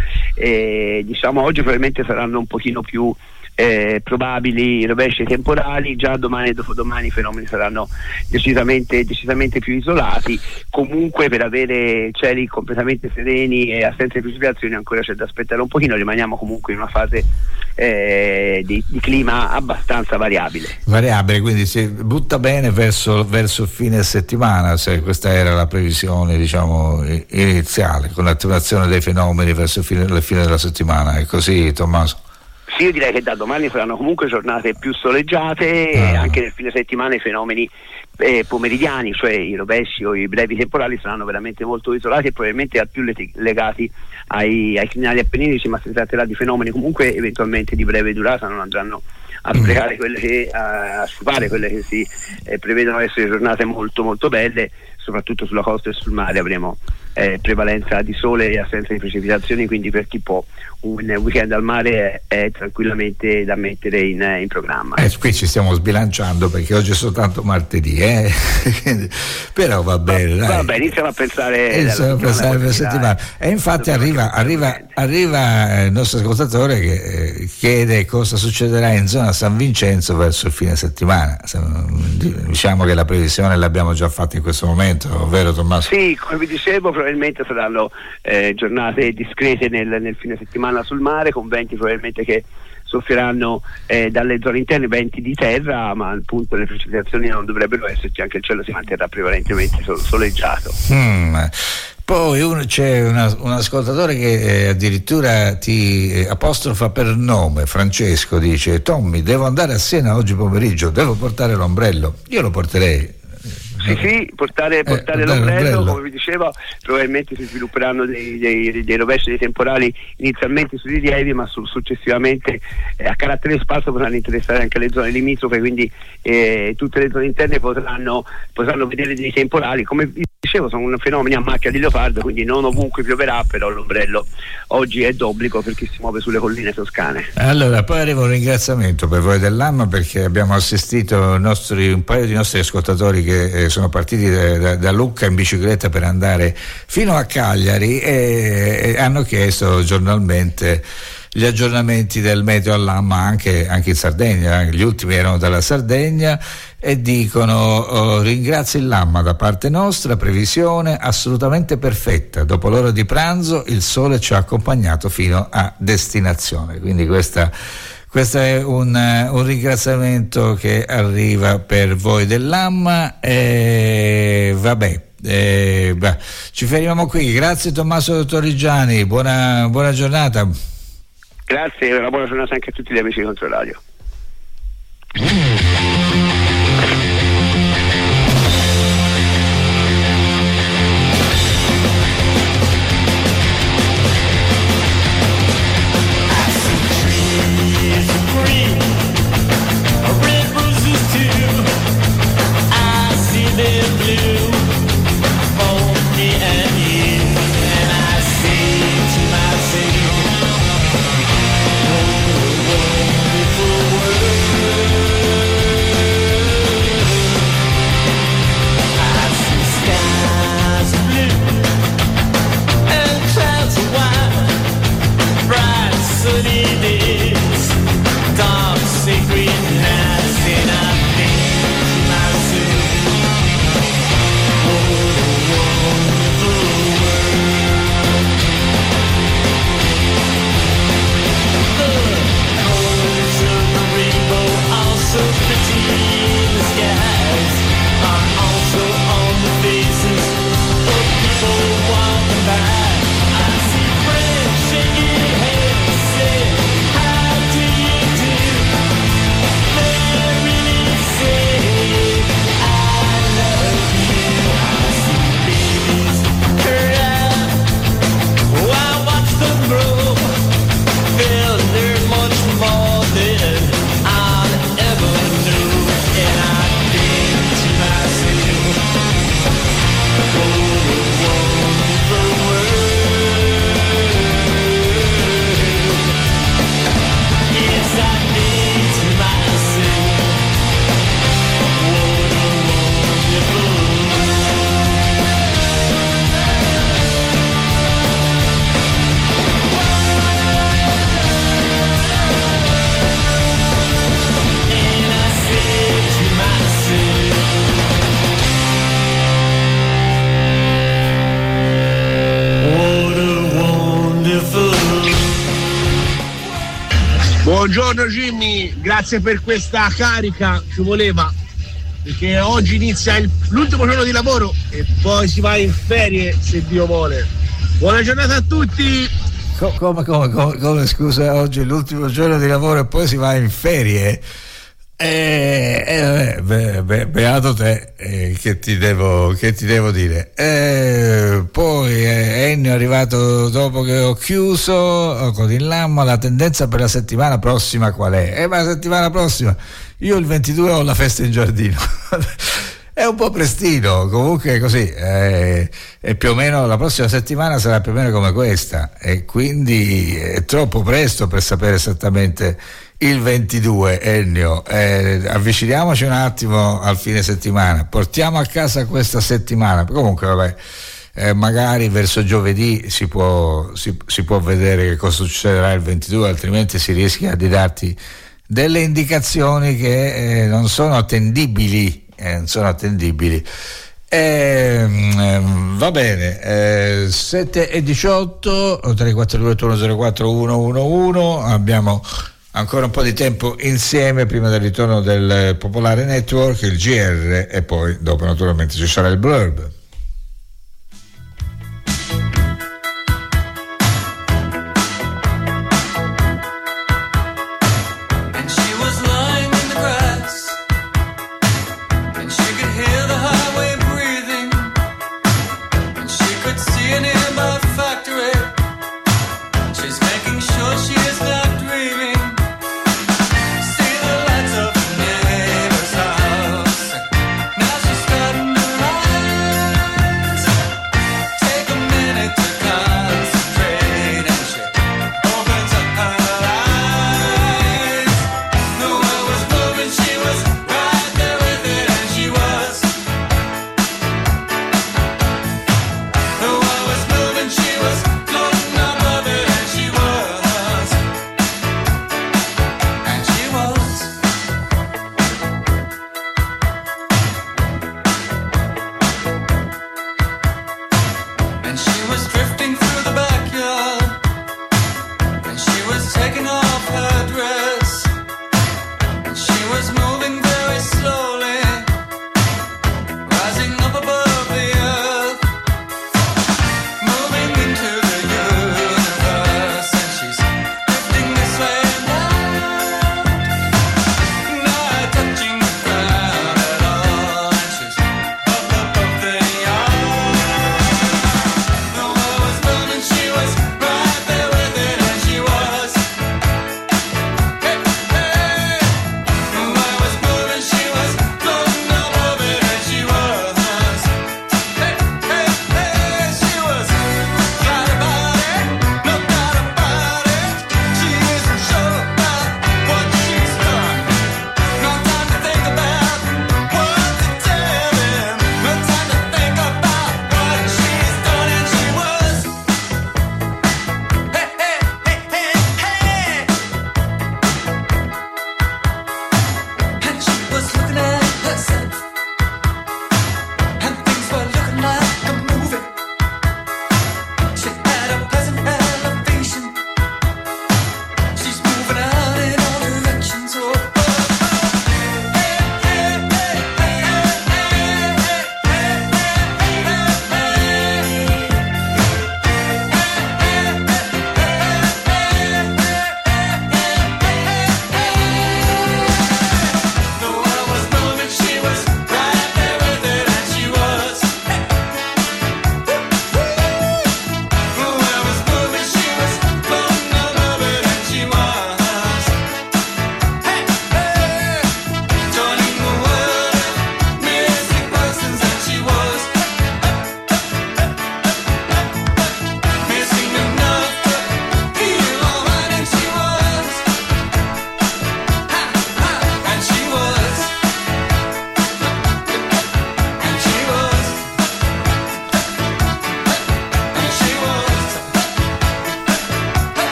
e diciamo oggi probabilmente saranno un pochino più Eh, probabili rovesci temporali. Già domani e dopodomani i fenomeni saranno decisamente, decisamente più isolati. Comunque per avere cieli completamente sereni e assenza di precipitazioni ancora c'è da aspettare un pochino. Rimaniamo comunque in una fase eh, di, di clima abbastanza variabile. Variabile, quindi si butta bene verso, verso il fine settimana, se questa era la previsione, diciamo, iniziale, con l'attivazione dei fenomeni verso il fine, il fine della settimana. È così, Tommaso? Sì, io direi che da domani saranno comunque giornate più soleggiate, ah. e anche nel fine settimana i fenomeni eh, pomeridiani, cioè i rovesci o i brevi temporali, saranno veramente molto isolati e probabilmente al più legati ai, ai crinali appenninici, ma si tratterà di fenomeni comunque eventualmente di breve durata, non andranno a sprecare quelle che, a, a scupare quelle che si eh, prevedono essere giornate molto molto belle. Soprattutto sulla costa e sul mare avremo eh, prevalenza di sole e assenza di precipitazioni, quindi per chi può un weekend al mare è, è tranquillamente da mettere in, in programma. Eh, qui ci stiamo sbilanciando perché oggi è soltanto martedì, eh? Però va bene, va, dai. Va bene, iniziamo a pensare, iniziamo a pensare per settimana. E infatti arriva, arriva, arriva il nostro ascoltatore che eh, chiede cosa succederà in zona San Vincenzo verso il fine settimana. Diciamo che la previsione l'abbiamo già fatta in questo momento, vero Tommaso? Sì, come vi dicevo, probabilmente saranno eh, giornate discrete nel, nel fine settimana sul mare, con venti probabilmente che soffieranno eh, dalle zone interne, venti di terra, ma appunto le precipitazioni non dovrebbero esserci, anche il cielo si manterrà prevalentemente sol- soleggiato. Mm. Poi uno, c'è una, un ascoltatore che eh, addirittura ti eh, apostrofa per nome, Francesco, dice: Tommy, devo andare a Siena oggi pomeriggio, devo portare l'ombrello. Io lo porterei. Sì, sì, portare, portare eh, l'ombrello, l'ombrello, come vi dicevo, probabilmente si svilupperanno dei, dei, dei rovesci dei temporali inizialmente sui rilievi, ma su, successivamente eh, a carattere sparso potranno interessare anche le zone limitrofe, quindi eh, tutte le zone interne potranno, potranno vedere dei temporali. Come vi dicevo, sono un fenomeno a macchia di leopardo, quindi non ovunque pioverà, però l'ombrello oggi è d'obbligo per chi si muove sulle colline toscane. Allora, poi arriva un ringraziamento per voi dell'Amma, perché abbiamo assistito nostri, un paio di nostri ascoltatori che eh, sono partiti da, da, da Lucca in bicicletta per andare fino a Cagliari e, e hanno chiesto giornalmente gli aggiornamenti del meteo all'Amma anche, anche in Sardegna. Gli ultimi erano dalla Sardegna e dicono oh, ringrazio il Lamma da parte nostra, previsione assolutamente perfetta, dopo l'ora di pranzo il sole ci ha accompagnato fino a destinazione. Quindi questa Questo è un, un ringraziamento che arriva per voi dell'Amma e vabbè, eh, beh, ci fermiamo qui. Grazie Tommaso Torrigiani, buona, buona giornata. Grazie e una buona giornata anche a tutti gli amici di Controradio. Buongiorno Jimmy, grazie per questa carica, ci voleva, perché oggi inizia il, l'ultimo giorno di lavoro e poi si va in ferie se Dio vuole. Buona giornata a tutti! Come, come, come, come, come scusa, oggi è l'ultimo giorno di lavoro e poi si va in ferie? Eh, eh, be, be, beato te, eh, che, ti devo, che ti devo dire. Eh, poi eh, Ennio è arrivato dopo che ho chiuso con il Lamma. La tendenza per la settimana prossima qual è? Eh, ma la settimana prossima io il ventidue ho la festa in giardino. È un po' prestino, comunque così, eh, e più o meno la prossima settimana sarà più o meno come questa, e quindi è troppo presto per sapere esattamente il ventidue, Ennio. Eh, avviciniamoci un attimo al fine settimana, portiamo a casa questa settimana, comunque vabbè, eh, magari verso giovedì si può, si, si può vedere che cosa succederà il ventidue, altrimenti si rischia di darti delle indicazioni che eh, non sono attendibili, eh, non sono attendibili. Eh, va bene, eh, sette e diciotto, tre quattro due uno zero quattro uno uno uno, abbiamo ancora un po' di tempo insieme prima del ritorno del Popolare Network, il G R e poi dopo naturalmente ci sarà il Blurb. Now she's starting to lie.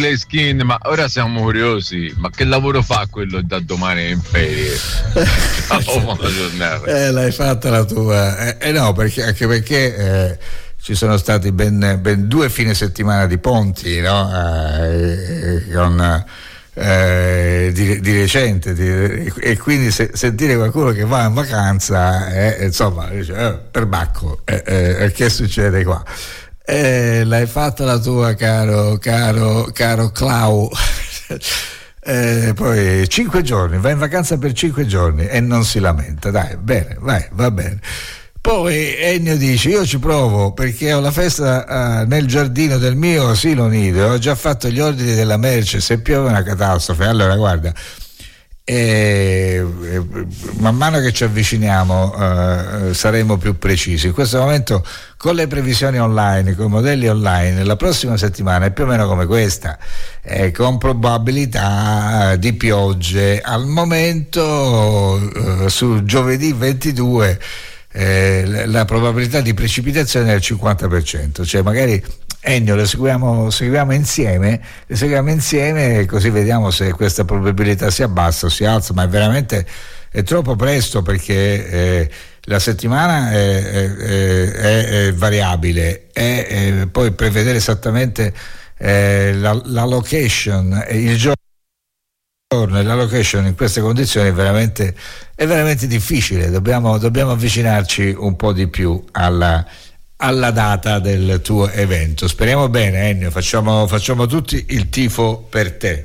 Moleskine, ma ora siamo curiosi, ma che lavoro fa quello da domani in ferie? Ciao, buona giornata. Eh, l'hai fatta la tua. Eh, eh no, perché, anche perché eh, ci sono stati ben, ben due fine settimana di ponti, no? Eh, con, eh, di, di recente, di, e quindi se, sentire qualcuno che va in vacanza, eh, insomma, dice, eh, per Bacco, eh, eh, che succede qua? Eh, l'hai fatta la tua, caro, caro, caro Clau. Eh, poi cinque giorni, va in vacanza per cinque giorni e non si lamenta, dai, bene, vai, va bene. Poi Ennio dice: io ci provo perché ho la festa uh, nel giardino del mio asilo nido, ho già fatto gli ordini della merce, se piove è una catastrofe. Allora guarda, e, e, man mano che ci avviciniamo uh, saremo più precisi. In questo momento con le previsioni online, con i modelli online, la prossima settimana è più o meno come questa, eh, con probabilità di piogge. Al momento uh, su giovedì ventidue eh, la probabilità di precipitazione è del cinquanta per cento, cioè magari Ennio le seguiamo, seguiamo insieme le seguiamo insieme così vediamo se questa probabilità si abbassa o si alza, ma è veramente è troppo presto, perché eh, la settimana è, è, è, è variabile e eh, poi prevedere esattamente eh, la, la location, il giorno e la location in queste condizioni è veramente, è veramente difficile. Dobbiamo, dobbiamo avvicinarci un po' di più alla alla data del tuo evento. Speriamo bene, Ennio, facciamo, facciamo tutti il tifo per te.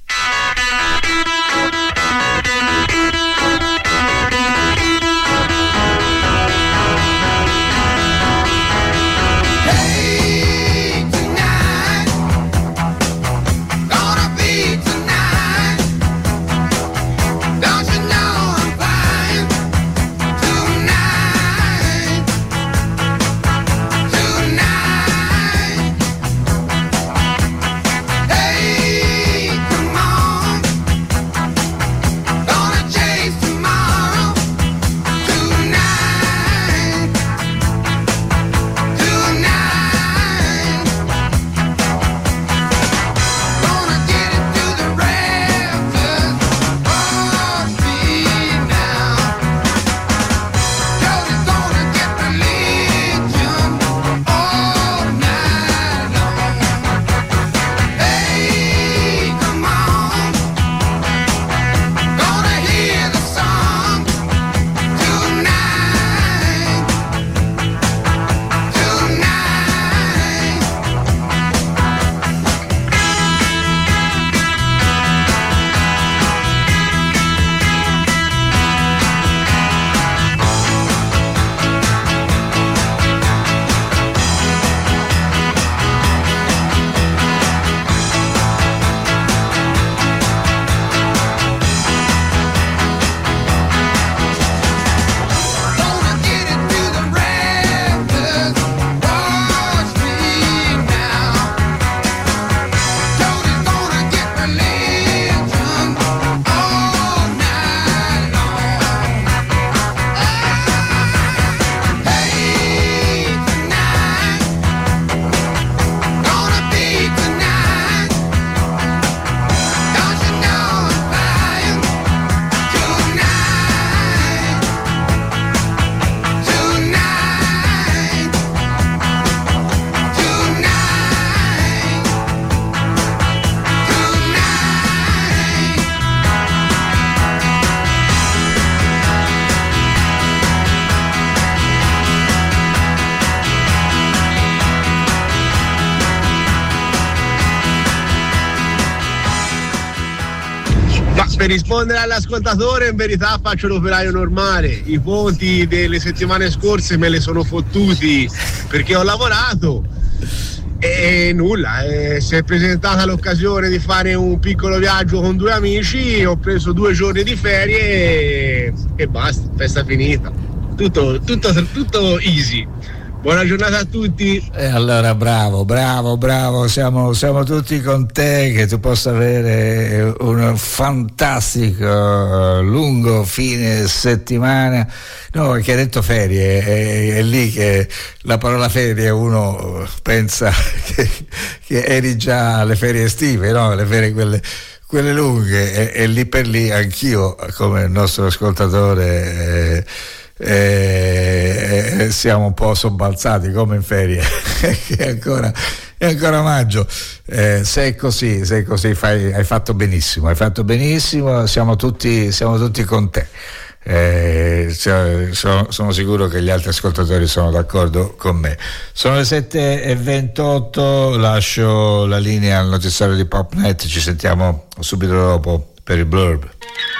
Per rispondere all'ascoltatore, in verità faccio l'operaio normale. I ponti delle settimane scorse me le sono fottuti perché ho lavorato e nulla, eh, si è presentata l'occasione di fare un piccolo viaggio con due amici, ho preso due giorni di ferie e, e basta, festa finita, tutto, tutto, tutto easy. Buona giornata a tutti. E allora bravo, bravo, bravo, siamo, siamo tutti con te, che tu possa avere un fantastico lungo fine settimana. No, che hai detto ferie, è, è lì che la parola ferie uno pensa che, che eri già alle ferie estive, no? Le ferie quelle quelle lunghe, e, e lì per lì anch'io, come il nostro ascoltatore, eh, eh, siamo un po' sobbalzati come in ferie. È ancora, è ancora maggio. Eh, se è così, se è così fai, hai fatto benissimo, hai fatto benissimo, siamo tutti, siamo tutti con te. Eh, cioè, sono, sono sicuro che gli altri ascoltatori sono d'accordo con me. Sono le sette e ventotto, lascio la linea al notiziario di Popnet, ci sentiamo subito dopo per il Blurb.